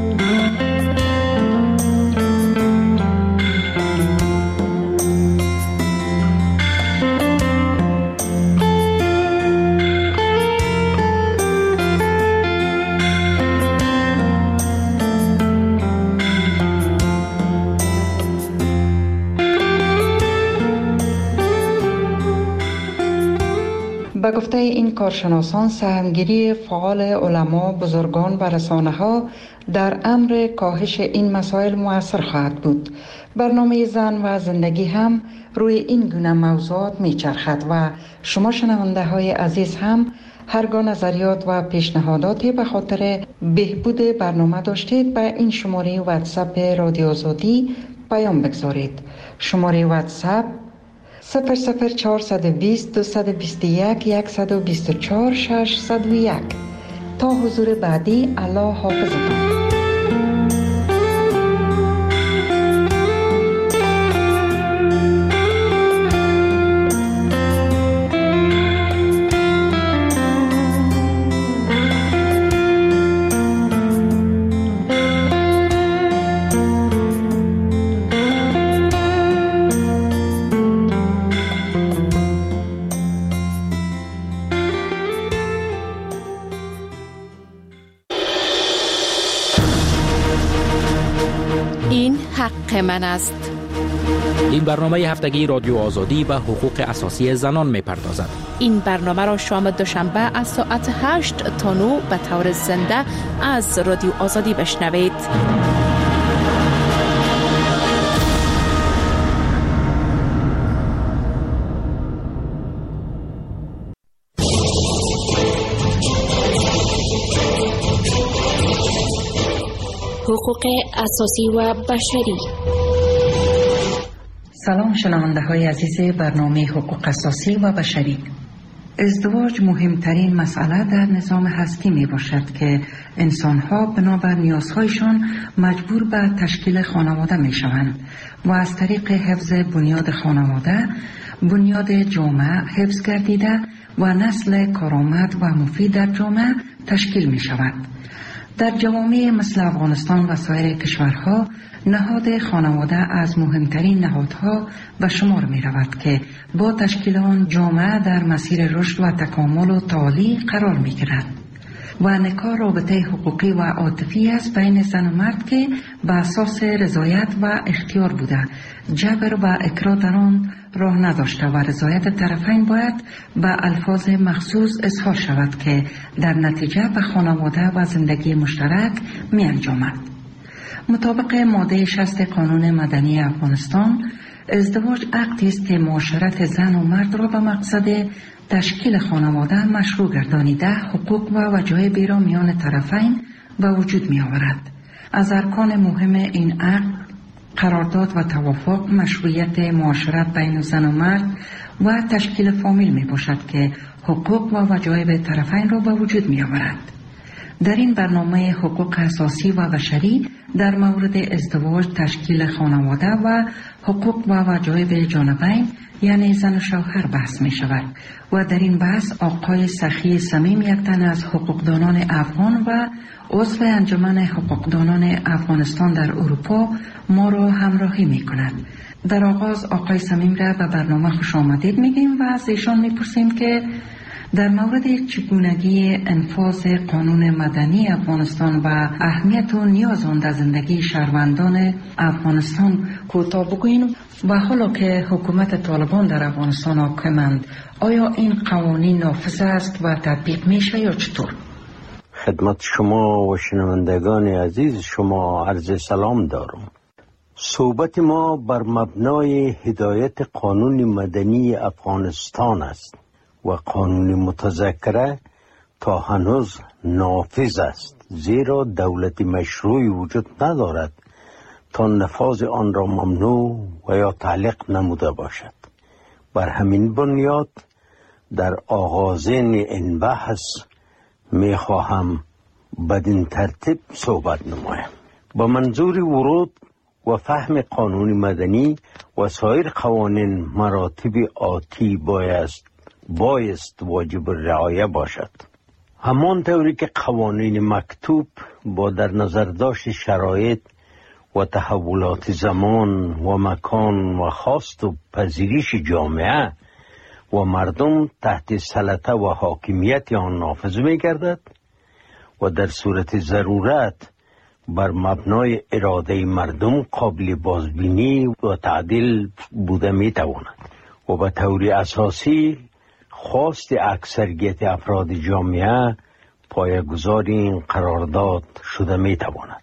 به گفته این کارشناسان، سهمگیری فعال علما، بزرگان و رسانه ها در امر کاهش این مسائل مؤثر خواهد بود. برنامه زن و زندگی هم روی این گونه موضوعات می چرخد و شما شنونده های عزیز هم هرگاه نظریات و پیشنهاداتی به خاطر بهبود برنامه داشتید به این شماره واتساپ رادیو آزادی پیام بگذارید. شماره واتساپ صفر صفر چهارصد و بیست دویست و بیست و یک صد و بیست و چهار ششصد و یک. تا حضور بعدی، الله حافظتان. من است. این برنامه هفتگی رادیو آزادی و حقوق اساسی زنان می پردازد. این برنامه را شام دوشنبه از ساعت هشت تا نه به طور زنده از رادیو آزادی بشنوید. حقوق اساسی و بشری. سلام شنونده های عزیز برنامه حقوق اساسی و بشری. ازدواج مهمترین مسئله در نظام هستی می باشد که انسان ها بنابر نیازهایشان مجبور به تشکیل خانواده می شوند و از طریق حفظ بنیاد خانواده بنیاد جامعه حفظ گردیده و نسل کارآمد و مفید در جامعه تشکیل می شود. در جوامع مثل افغانستان و سایر کشورها نهاد خانواده از مهمترین نهادها به شمار می رود که با تشکیل آن جامعه در مسیر رشد و تکامل و تعالی قرار می گیرد و نکاح رابطه حقوقی و عاطفی است بین زن و مرد که به اساس رضایت و اختیار بوده، جبر و اکراه در آن راه نداشته و رضایت طرفین باید به الفاظ مخصوص اظهار شود که در نتیجه به خانواده و زندگی مشترک می انجامد. مطابق ماده شصت قانون مدنی افغانستان، ازدواج عقدی است که معاشرت زن و مرد را به مقصد تشکیل خانواده مشروع گردانیده حقوق و وجایبی را میان طرفین به وجود می آورد. از ارکان مهم این عقد قرارداد و توافق، مشروعیت معاشرت بین زن و مرد و تشکیل فامیل می باشد که حقوق و وجایب طرفین را به وجود می آورد. در این برنامه حقوق اساسی و بشری در مورد ازدواج، تشکیل خانواده و حقوق و وجایب جانبین یعنی زن و شوهر بحث می شود و در این بحث آقای سخی صمیم، یک تن از حقوقدانان افغان و عضو انجمن حقوقدانان افغانستان در اروپا ما را همراهی می کند. در آغاز آقای صمیم را به برنامه خوش آمدید میگیم و از ایشان میپرسیم که در مورد چگونگی انفاذ قانون مدنی افغانستان و اهمیت و نیاز آن در زندگی شهروندان افغانستان کوتاه بگوییم و حالا که حکومت طالبان در افغانستان حاکمند، آیا این قوانین نافذ است و تطبیق میشه یا چطور؟ خدمت شما و شنوندگان عزیز شما عرض سلام دارم. صحبت ما بر مبنای هدایت قانون مدنی افغانستان است و قانون متذکره تا هنوز نافذ است، زیرا دولت مشروعی وجود ندارد تا نفاذ آن را ممنوع و یا تعلیق نموده باشد. بر همین بنیاد در آغازین این بحث می خواهم بدین ترتیب صحبت نمایم. با منظور ورود و فهم قانون مدنی و سایر قوانین مراتب آتی بایست بایست واجب رعایه باشد. همان طوری که قوانین مکتوب با در نظر داشت شرایط و تحولات زمان و مکان و خواست و پذیرش جامعه و مردم تحت سلطه و حاکمیت آن نافذ می گردد و در صورت ضرورت بر مبنای اراده مردم قابل بازبینی و تعدیل بوده می تواند و به طور اساسی خواست اکثریت افراد جامعه پایه‌گذار این قرارداد شده می تواند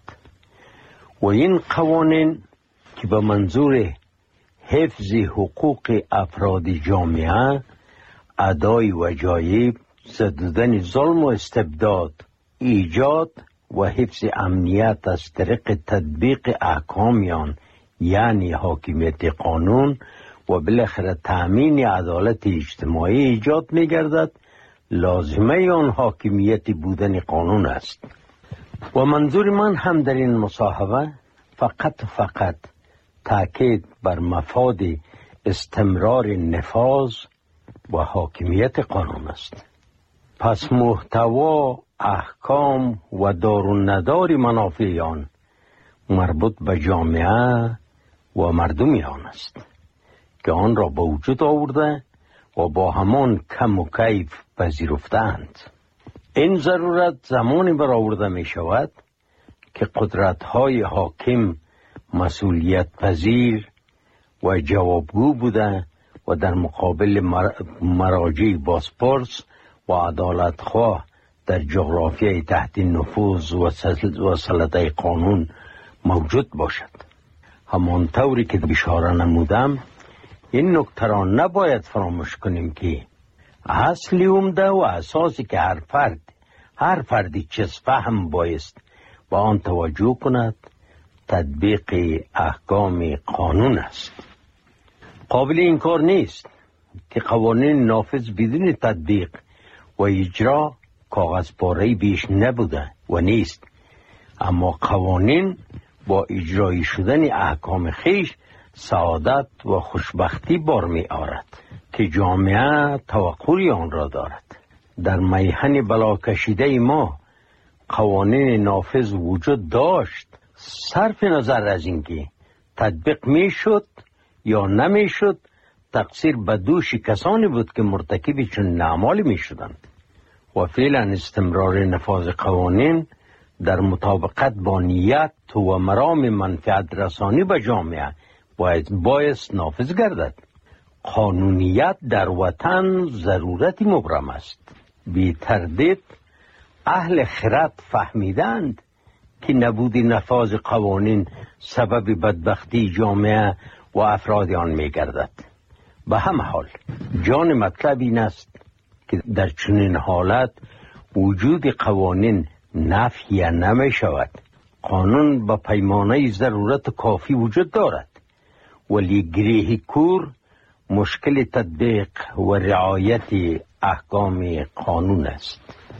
و این قوانین که به منظور حفظ حقوق افراد جامعه، ادای وجایب، زدودن ظلم و استبداد، ایجاد و حفظ امنیت از طریق تطبیق احکامیان یعنی حاکمیت قانون و بالاخره تأمین عدالت اجتماعی ایجاد می گردد، لازمه آن حاکمیت بودن قانون است. و منظور من هم در این مصاحبه فقط فقط تاکید بر مفاد استمرار نفاذ و حاکمیت قانون است. پس محتوا، احکام و دار و ندار منافع آن مربوط به جامعه و مردم آن است که آن را به وجود آورده و با همان کم و کیف پذیرفتند. این ضرورت زمانی برآورده می شود که قدرت‌های حاکم مسئولیت پذیر و جوابگو بوده و در مقابل مراجع بازپرس و عدالتخواه در جغرافیای تحت نفوذ و سلطه قانون موجود باشد. همانطوری که اشاره نمودم، این نکته را نباید فراموش کنیم که اصلی عمده و اساسی که هر فرد هر فردی چیز فهم بایست با آن توجه کند تطبیق احکام قانون است. قابل انکار نیست که قوانین نافذ بدون تطبیق و اجرا کاغذ پاره بیش نبوده و نیست، اما قوانین با اجرایی شدن احکام خیش سعادت و خوشبختی بار می آورد که جامعه توقعی آن را دارد. در میهن بلا کشیده ما قوانین نافذ وجود داشت، صرف نظر از اینکه تطبیق می شد یا نمی شد، تقصیر به دوش کسانی بود که مرتکب چون اعمالی می شدند و فعلا استمرار نفاذ قوانین در مطابقت با نیت و مرام منفعت رسانی به جامعه باید بایست نافذ گردد. قانونیت در وطن ضرورتی مبرم است. بی تردید اهل خرد فهمیدند که نبود نفاذ قوانین سبب بدبختی جامعه و افراد آن می گردد. به همه حال جان مطلب این است که در چنین حالت وجود قوانین نفی نمی شود. قانون با پیمانه ضرورت کافی وجود دارد، ولی گریه کور مشکل تطبیق و رعایت احکام قانون است.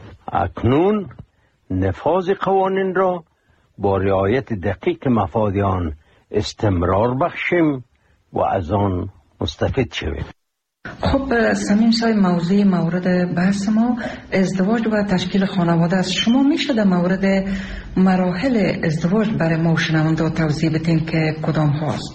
اکنون نفاذ قوانین را با رعایت دقیق مفاد آن استمرار بخشیم و از آن مستفید شویم. خب سمیم صاحب، موضوع مورد بحث ما ازدواج و تشکیل خانواده است. شما میشه در مورد مراحل ازدواج برای ما شنونده توضیح بدین که کدام هاست؟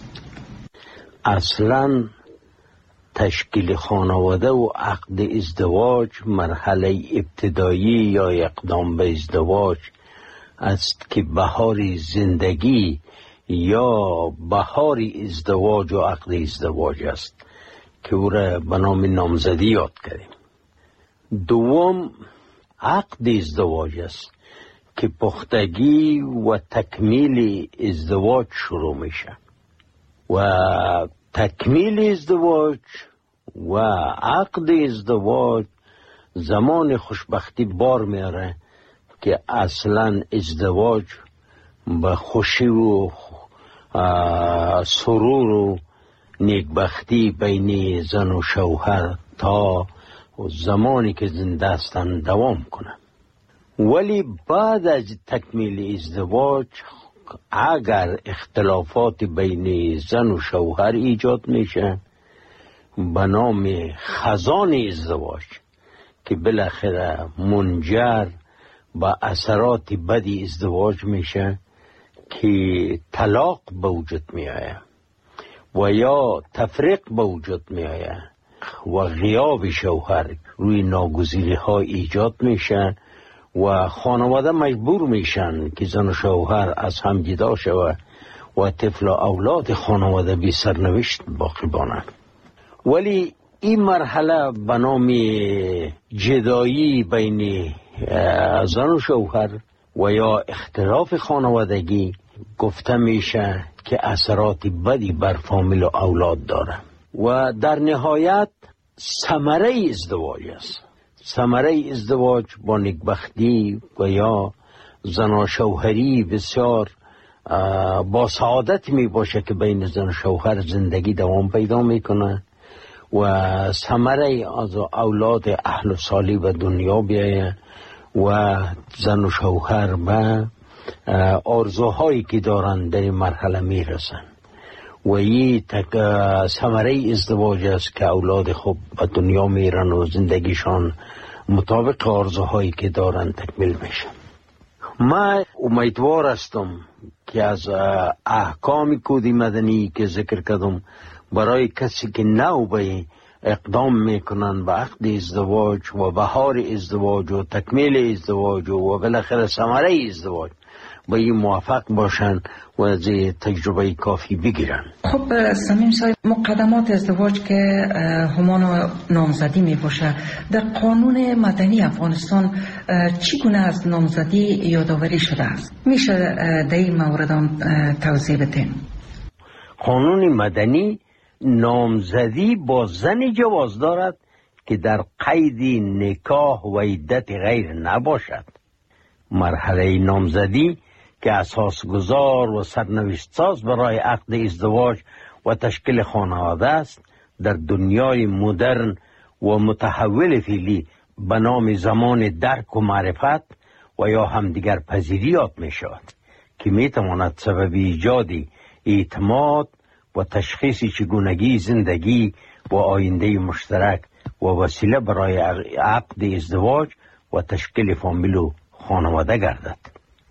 اصلا تشکیل خانواده و عقد ازدواج مرحله ابتدایی یا اقدام به ازدواج است که بهار زندگی یا بهار ازدواج و عقد ازدواج است که او را به نام نامزدی یاد کردیم. دوم عقد ازدواج است که پختگی و تکمیل ازدواج شروع میشه و تکمیل ازدواج و عقد ازدواج زمان خوشبختی بار میاره که اصلا ازدواج به خوشی و سرور و نیکبختی بین زن و شوهر تا زمانی که زنده هستند دوام کنه. ولی بعد از تکمیل ازدواج اگر اختلافات بین زن و شوهر ایجاد میشه به نام خزان ازدواج که بالاخره منجر به اثرات بدی ازدواج میشه که طلاق به وجود میآید و یا تفریق به وجود میآید و غیاب شوهر روی ناگزیری ها ایجاد میشه و خانواده مجبور میشن که زن و شوهر از هم جدا شود و طفل و اولاد خانواده بی سرنوشت باقی بانند. ولی این مرحله به نام جدایی بین زن و شوهر و یا اختلاف خانوادگی گفته میشه که اثرات بدی بر فامیل و اولاد داره و در نهایت ثمره ازدواج است. ثمره ازدواج با نیکبختی و یا زن و شوهری بسیار با سعادت می باشه که بین زن و شوهر زندگی دوام پیدا میکنه و ثمره از اولاد اهل و صالح به دنیا بیایه و زن و شوهر به آرزوهایی که دارن در این مرحله میرسن و این ثمره ازدواج است که اولاد خوب به دنیا میرن و زندگیشان مطابق آرزوهایی که دارن تکمیل میشه. من امیدوار هستم که از احکام کد مدنی که ذکر کردم برای کسی که نو به اقدام میکنن به عقد ازدواج و بهار ازدواج و تکمیل ازدواج و بالاخره ثمره ازدواج به این موافق باشن و از تجربه کافی بگیرن. خب صمیم صاحب، مقدمات ازدواج که همان نامزدی می باشه، در قانون مدنی افغانستان چگونه از نامزدی یادآوری شده است؟ میشه در این مورد توضیح بدین؟ قانون مدنی نامزدی با زن جواز دارد که در قید نکاح و عدت غیر نباشد. مرحله نامزدی که اساسگذار و سرنوشت ساز برای عقد ازدواج و تشکیل خانواده است، در دنیای مدرن و متحول فعلی به نام زمان درک و معرفت و یا همدیگر پذیری یاد می شود که می تواند سبب ایجاد اعتماد و تشخیص چگونگی زندگی و آینده مشترک و وسیله برای عقد ازدواج و تشکیل فامیل و خانواده گردد.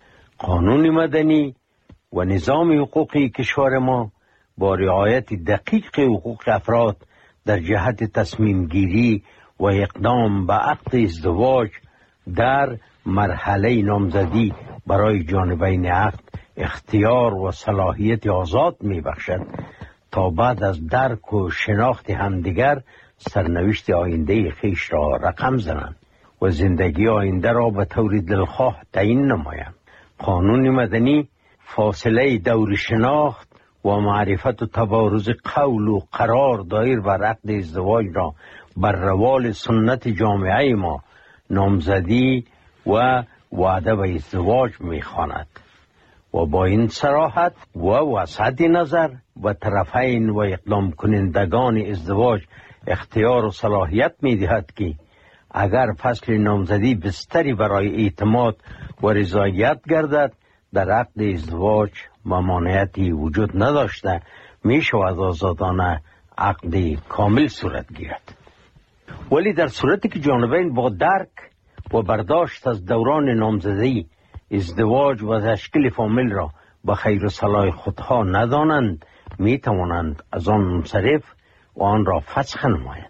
قانون مدنی و نظام حقوقی کشور ما با رعایت دقیق حقوق افراد در جهت تصمیم گیری و اقدام به عقد ازدواج در مرحله نامزدی برای جانبین عقد اختیار و صلاحیت آزاد می بخشد تا بعد از درک و شناخت همدیگر سرنوشت آینده خیش را رقم زنند و زندگی آینده را به طور دلخواه تعیین نمایند. قانون مدنی فاصله دور شناخت و معرفت و تبارز قول و قرار دایر بر عقد ازدواج را بر روال سنت جامعه ما نامزدی و وعده به ازدواج می‌خواند و با این صراحت و وسعت نظر و طرفین و اقدام کنندگان ازدواج اختیار و صلاحیت می‌دهد که اگر فصل نامزدی بستری برای اعتماد و رضایت گردد، در عقد ازدواج ممانعتی وجود نداشته می شود آزادانه عقد کامل صورت گیرد. ولی در صورتی که جانبین با درک و برداشت از دوران نامزدی ازدواج و تشکیل فامیل را به خیر و صلاح خودها ندانند، می توانند از آن منصرف و آن را فسخ نمایند.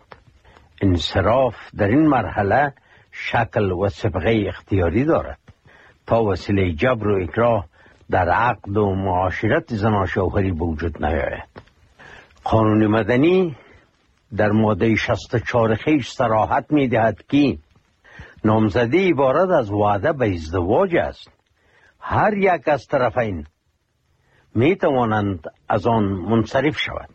انصراف در این مرحله شکل و صبغه اختیاری دارد تا وسیله جبر و اکراه در عقد و معاشرت زن و شوهری به وجود نیاید. قانون مدنی در ماده شصت و چهار خیش صراحت می دهد که نامزدی عبارت از وعده به ازدواج است. هر یک از طرفین می توانند از آن منصرف شود.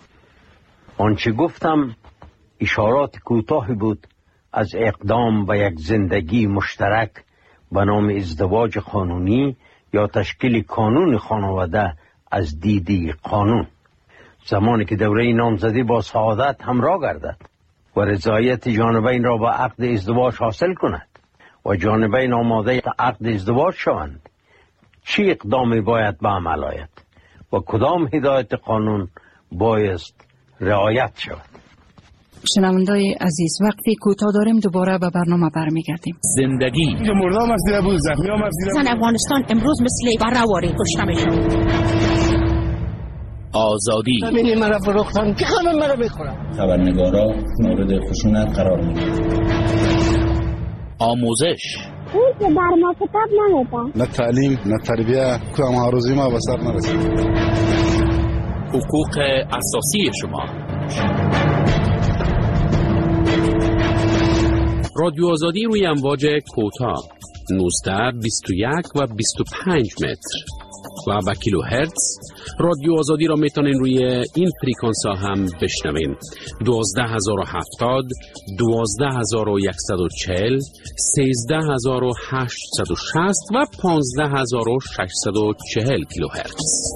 آنچه گفتم اشارات کوتاهی بود از اقدام به یک زندگی مشترک به نام ازدواج قانونی یا تشکیل کانون خانواده از دیدی قانون. زمانی که دوره نامزدی با سعادت همراه گردد و رضایت جانبین را با عقد ازدواج حاصل کند و جانبین آماده عقد ازدواج شوند، چی اقدامی باید به عمل آید و کدام هدایت قانون بایست رعایت شود؟ شنوندای عزیز، وقتی کوتاه داریم دوباره به برنامه برمیگردیم. زندگی مردم از دیده بود، زخمی هم از دیده بود. زن افغانستان امروز مثل برهواری کشته میشد. آزادی همینی مرا فروختن که همه مرا بخورن. خبرنگارا مورد خشونت قرار میدن. آموزش اون که در ما کتاب نمیدن. نه تعلیم نه تربیه که هم هروزی ما به سر نرسید. حقوق اساسی شما. رادیو آزادی روی امواج کوتاه نوزده، بیست و یک و بیست و پنج متر و به کیلو هرتز. رادیو آزادی را میتونین روی این فریکانس ها هم بشنوین: دوازده هزار و هفتاد، دوازده هزار و صد و چهل، سیزده هزار و هشتصد و شصت و پانزده هزار و ششصد و چهل کیلو هرتز.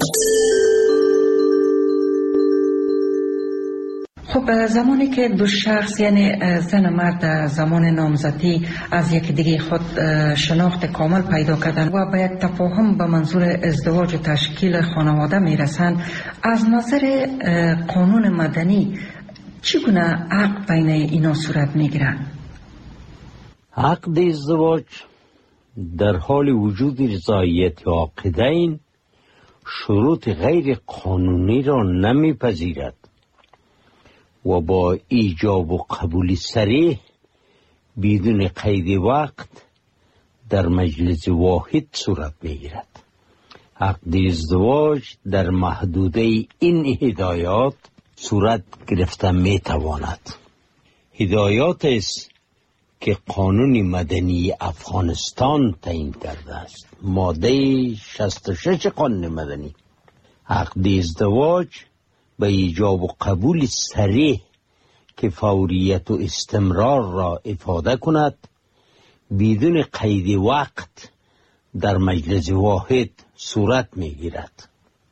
خب زمانی که دو شخص یعنی زن و مرد زمان نامزدی از یک دیگه خود شناخت کامل پیدا کردن و به یک تفاهم به منظور ازدواج و تشکیل خانواده میرسند، از نظر قانون مدنی چگونه عقد بین اینا صورت میگیرد؟ عقد ازدواج در حال وجود رضایت عاقدین شروط غیر قانونی را نمیپذیرد و با ایجاب و قبول صریح بدون قید وقت در مجلس واحد صورت میگیرد. عقد ازدواج در محدوده این هدایات صورت گرفته می تواند. هدایات است که قانون مدنی افغانستان تعیین کرده است. ماده شصت و شش قانون مدنی عقد ازدواج به ایجاب و قبول صریح که فوریت و استمرار را افاده کند بدون قید وقت در مجلس واحد صورت می گیرد.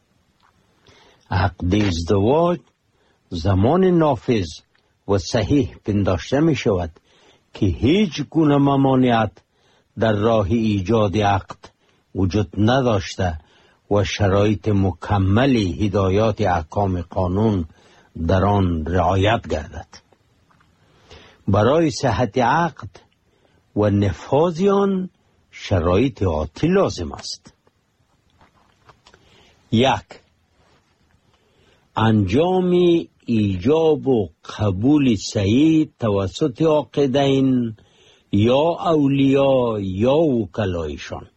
عقد ازدواج زمان نافذ و صحیح پنداشته می شود که هیچ گونه ممانعت در راه ایجاد عقد وجود نداشته و شرایط مکمل هدایات احکام قانون در آن رعایت گردد. برای صحت عقد و نفاذ آن شرایط آتی لازم است. یک، انجام ایجاب و قبول صحیح توسط عاقدین یا اولیاء یا وکلایشان.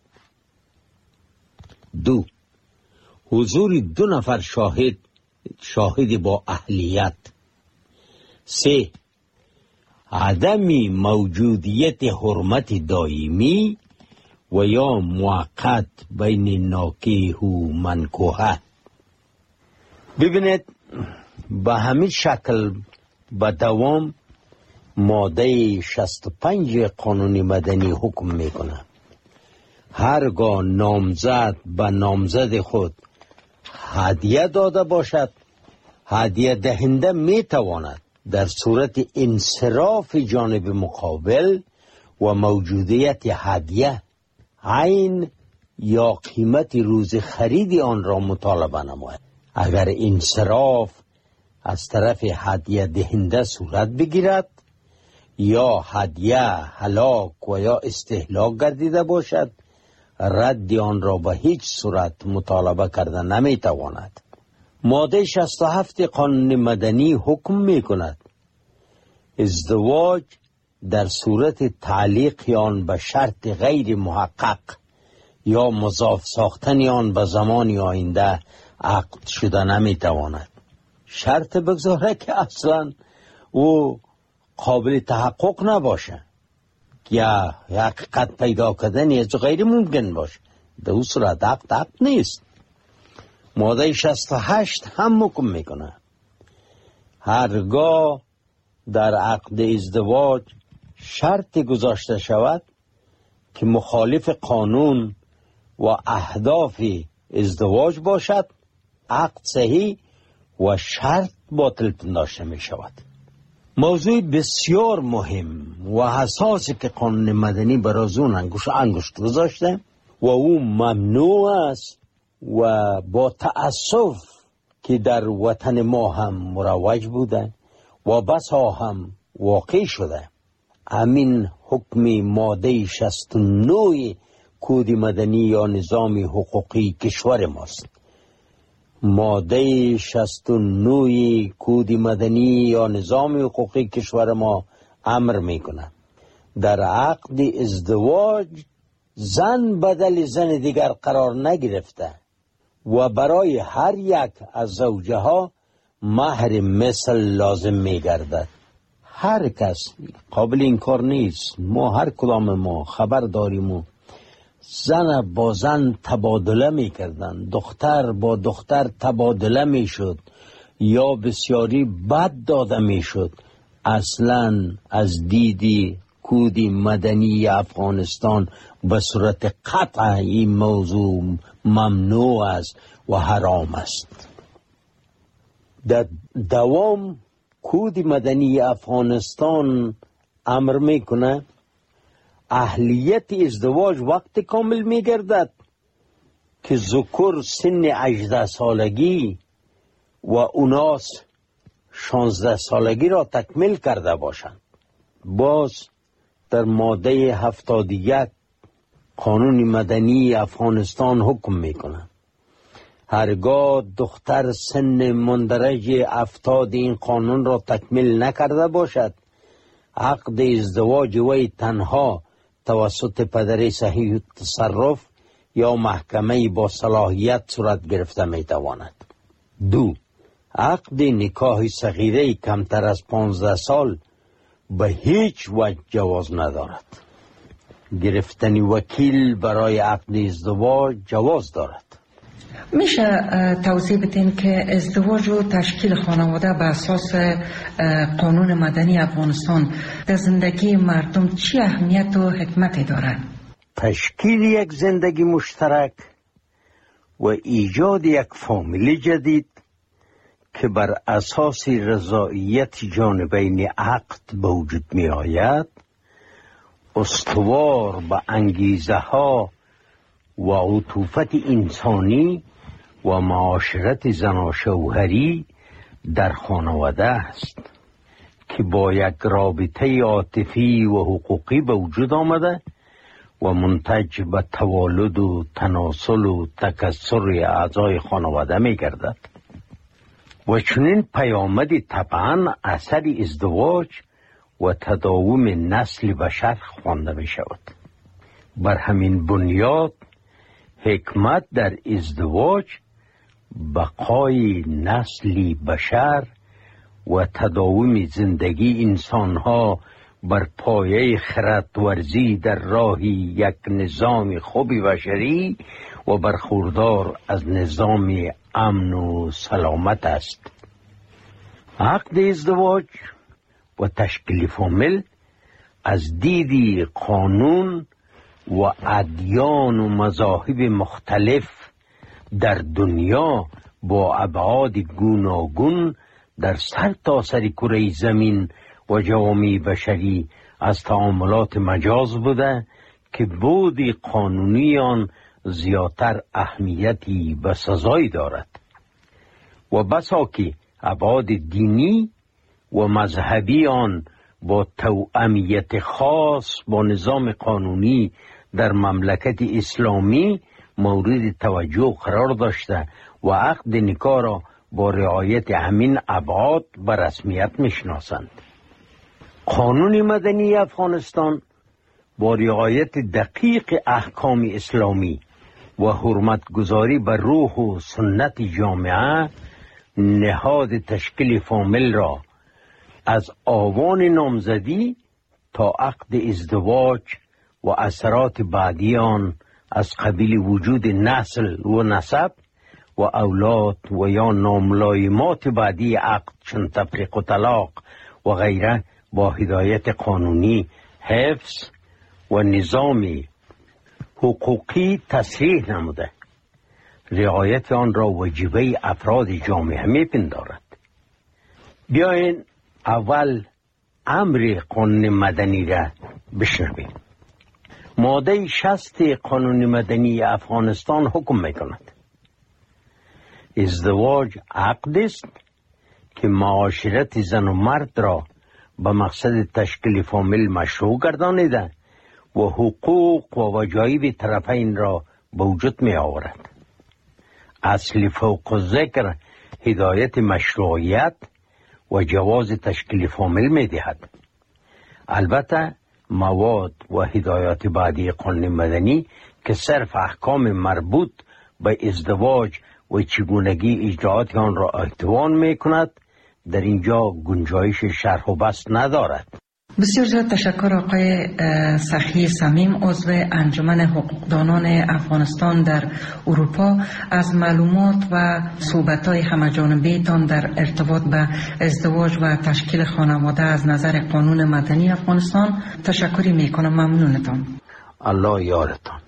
دو، حضور دو نفر شاهد شاهد با اهلیت. سه، عدم موجودیت حرمت دائمی و یا موقت بین ناکیح و منکوحه. ببینید به همین شکل به دوام ماده شصت و پنج قانون مدنی حکم میکنه هرگاه نامزد به نامزد خود هدیه داده باشد، هدیه دهنده میتواند در صورت انصراف جانب مقابل و موجودیت هدیه عین یا قیمت روز خرید آن را مطالبه نماید. اگر انصراف از طرف هدیه دهنده صورت بگیرد یا هدیه هلاک و یا استهلاک گردیده باشد، رد آن را به هیچ صورت مطالبه کرده نمیتواند. ماده شصت و هفت قانون مدنی حکم می کند ازدواج در صورت تعلیق آن به شرط غیر محقق یا مضاف ساختن آن به زمان آینده عقد شده نمیتواند. شرط بگذاره که اصلا او قابل تحقق نباشه یا حقیقت پیدا کردن از غیر ممکن باشه، در اون صورت عقد عقد نیست. ماده شصت و هشت هم حکم میکنه هرگاه در عقد ازدواج شرط گذاشته شود که مخالف قانون و اهداف ازدواج باشد، عقد صحیح و شرط باطل پنداشته می شود. موضوع بسیار مهم و حساسی که قانون مدنی برای اون انگوش انگشت گذاشته و او ممنوع است و با تأسف که در وطن ما هم مروج بوده و بسا هم واقع شده. همین حکم ماده شصت و نه کد مدنی یا نظام حقوقی کشور ماست. ماده شصت و نه کد مدنی یا نظام حقوقی کشور ما امر میکنه در عقد ازدواج زن بدل زن دیگر قرار نگرفته و برای هر یک از زوجه ها مهر مثل لازم میگردد. هر کس قابل این کار نیست. ما هر کدام ما خبر داریم و زن با زن تبادله می کردن، دختر با دختر تبادله می شد یا بسیاری بد داده می شد. اصلا از دیدی کد مدنی افغانستان به صورت قطع این موضوع ممنوع است و حرام است. در دوام کد مدنی افغانستان امر می کنه اهلیت ازدواج وقت کامل می گردد که ذکر سن هجده سالگی و اناس شانزده سالگی را تکمیل کرده باشند. باز در ماده هفتاد و یک قانون مدنی افغانستان حکم می کنه هرگاه دختر سن مندرج افتاد این قانون را تکمیل نکرده باشد، عقد ازدواج وی تنها توسط پدر صحیح تصرف یا محکمه با صلاحیت صورت گرفته می تواند. دو، عقد نکاح صغیره کمتر از پانزده سال به هیچ وجه جواز ندارد. گرفتن وکیل برای عقد ازدواج جواز دارد. میشه توضیح بدین که ازدواج و تشکیل خانواده به اساس قانون مدنی افغانستان در زندگی مردم چی اهمیت و حکمتی دارد؟ تشکیل یک زندگی مشترک و ایجاد یک فامیل جدید که بر اساس رضایت جانبین عقد به وجود می آید، استوار به انگیزه ها و عطوفت انسانی و معاشرت زناشوهری در خانواده است که با یک رابطه عاطفی و حقوقی به وجود آمده و منتج به توالد و تناسل و تکثر اعضای خانواده می گردد. و چنین پیامدی طبعا اثر ازدواج و تداوم نسل بشر خوانده می شود. بر همین بنیاد حکمت در ازدواج بقای نسل بشر و تداوم زندگی انسانها بر پایه خردورزی در راه یک نظام خوب بشری و برخوردار از نظام امن و سلامت است. عقد ازدواج و تشکیل فامیل از دید قانون و ادیان و مذاهب مختلف در دنیا با ابعاد گوناگون در سر تا سر کره زمین و جوامع بشری از تعاملات مجاز بوده که بود قانونی آن زیادتر اهمیتی و سزایی دارد و بسا که ابعاد دینی و مذهبی آن با توأمیت خاص با نظام قانونی در مملکت اسلامی مورد توجه قرار داشته و عقد نکاح را با رعایت همین ابعاد به رسمیت میشناسند. قانون مدنی افغانستان با رعایت دقیق احکام اسلامی و حرمت گذاری بر روح و سنت جامعه نهاد تشکیل فامیل را از آوان نامزدی تا عقد ازدواج و اثرات بعدی آن از قبیل وجود نسل و نسب و اولاد و یا ناملایمات بعدی عقد چون تفریق و طلاق و غیره با هدایت قانونی حفظ و نظام حقوقی تصریح نموده. رعایت آن را واجبه افراد جامعه میپندارد. بیاین اول امر قانون مدنی را بشنویم. ماده شصت قانون مدنی افغانستان حکم میکند ازدواج عقد است که معاشرت زن و مرد را به مقصد تشکیل فامیل مشروع گردانیده و حقوق و وجایب طرفین را به وجود می آورد. اصل فوق ذکر هدایت مشروعیت و جواز تشکیل فامیل می دهد. البته مواد و هدایات بعدی قانون مدنی که صرف احکام مربوط به ازدواج و چگونگی اجراعات آن را احتوان می کند در اینجا گنجایش شرح و بسط ندارد. بسیار زیاد تشکر آقای سخی صمیم، عضو انجمن حقوقدانان افغانستان در اروپا، از معلومات و صحبت‌های همه‌جانبه تان در ارتباط به ازدواج و تشکیل خانواده از نظر قانون مدنی افغانستان. تشکری میکنم. ممنونتان. الله یارتان.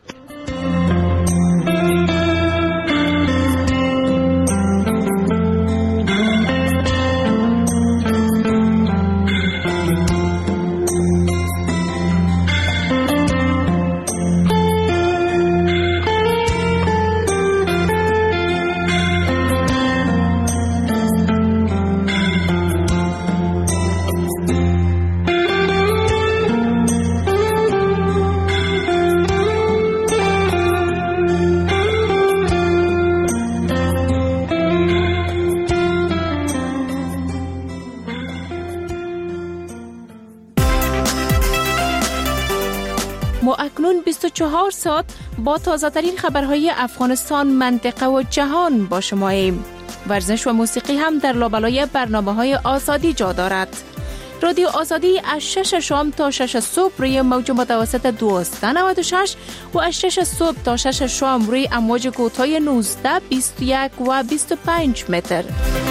اکنون بیست و چهار ساعت با تازه ترین خبرهای افغانستان، منطقه و جهان با شماییم. ورزش و موسیقی هم در لابلای برنامه‌های آزادی جا دارد. رادیو آزادی از شش شام تا شش صبح روی موج متوسط دویست و نود و شش و از شش صبح تا شش شام روی امواج کوتاه نوزده، بیست و یک و بیست و پنج متر.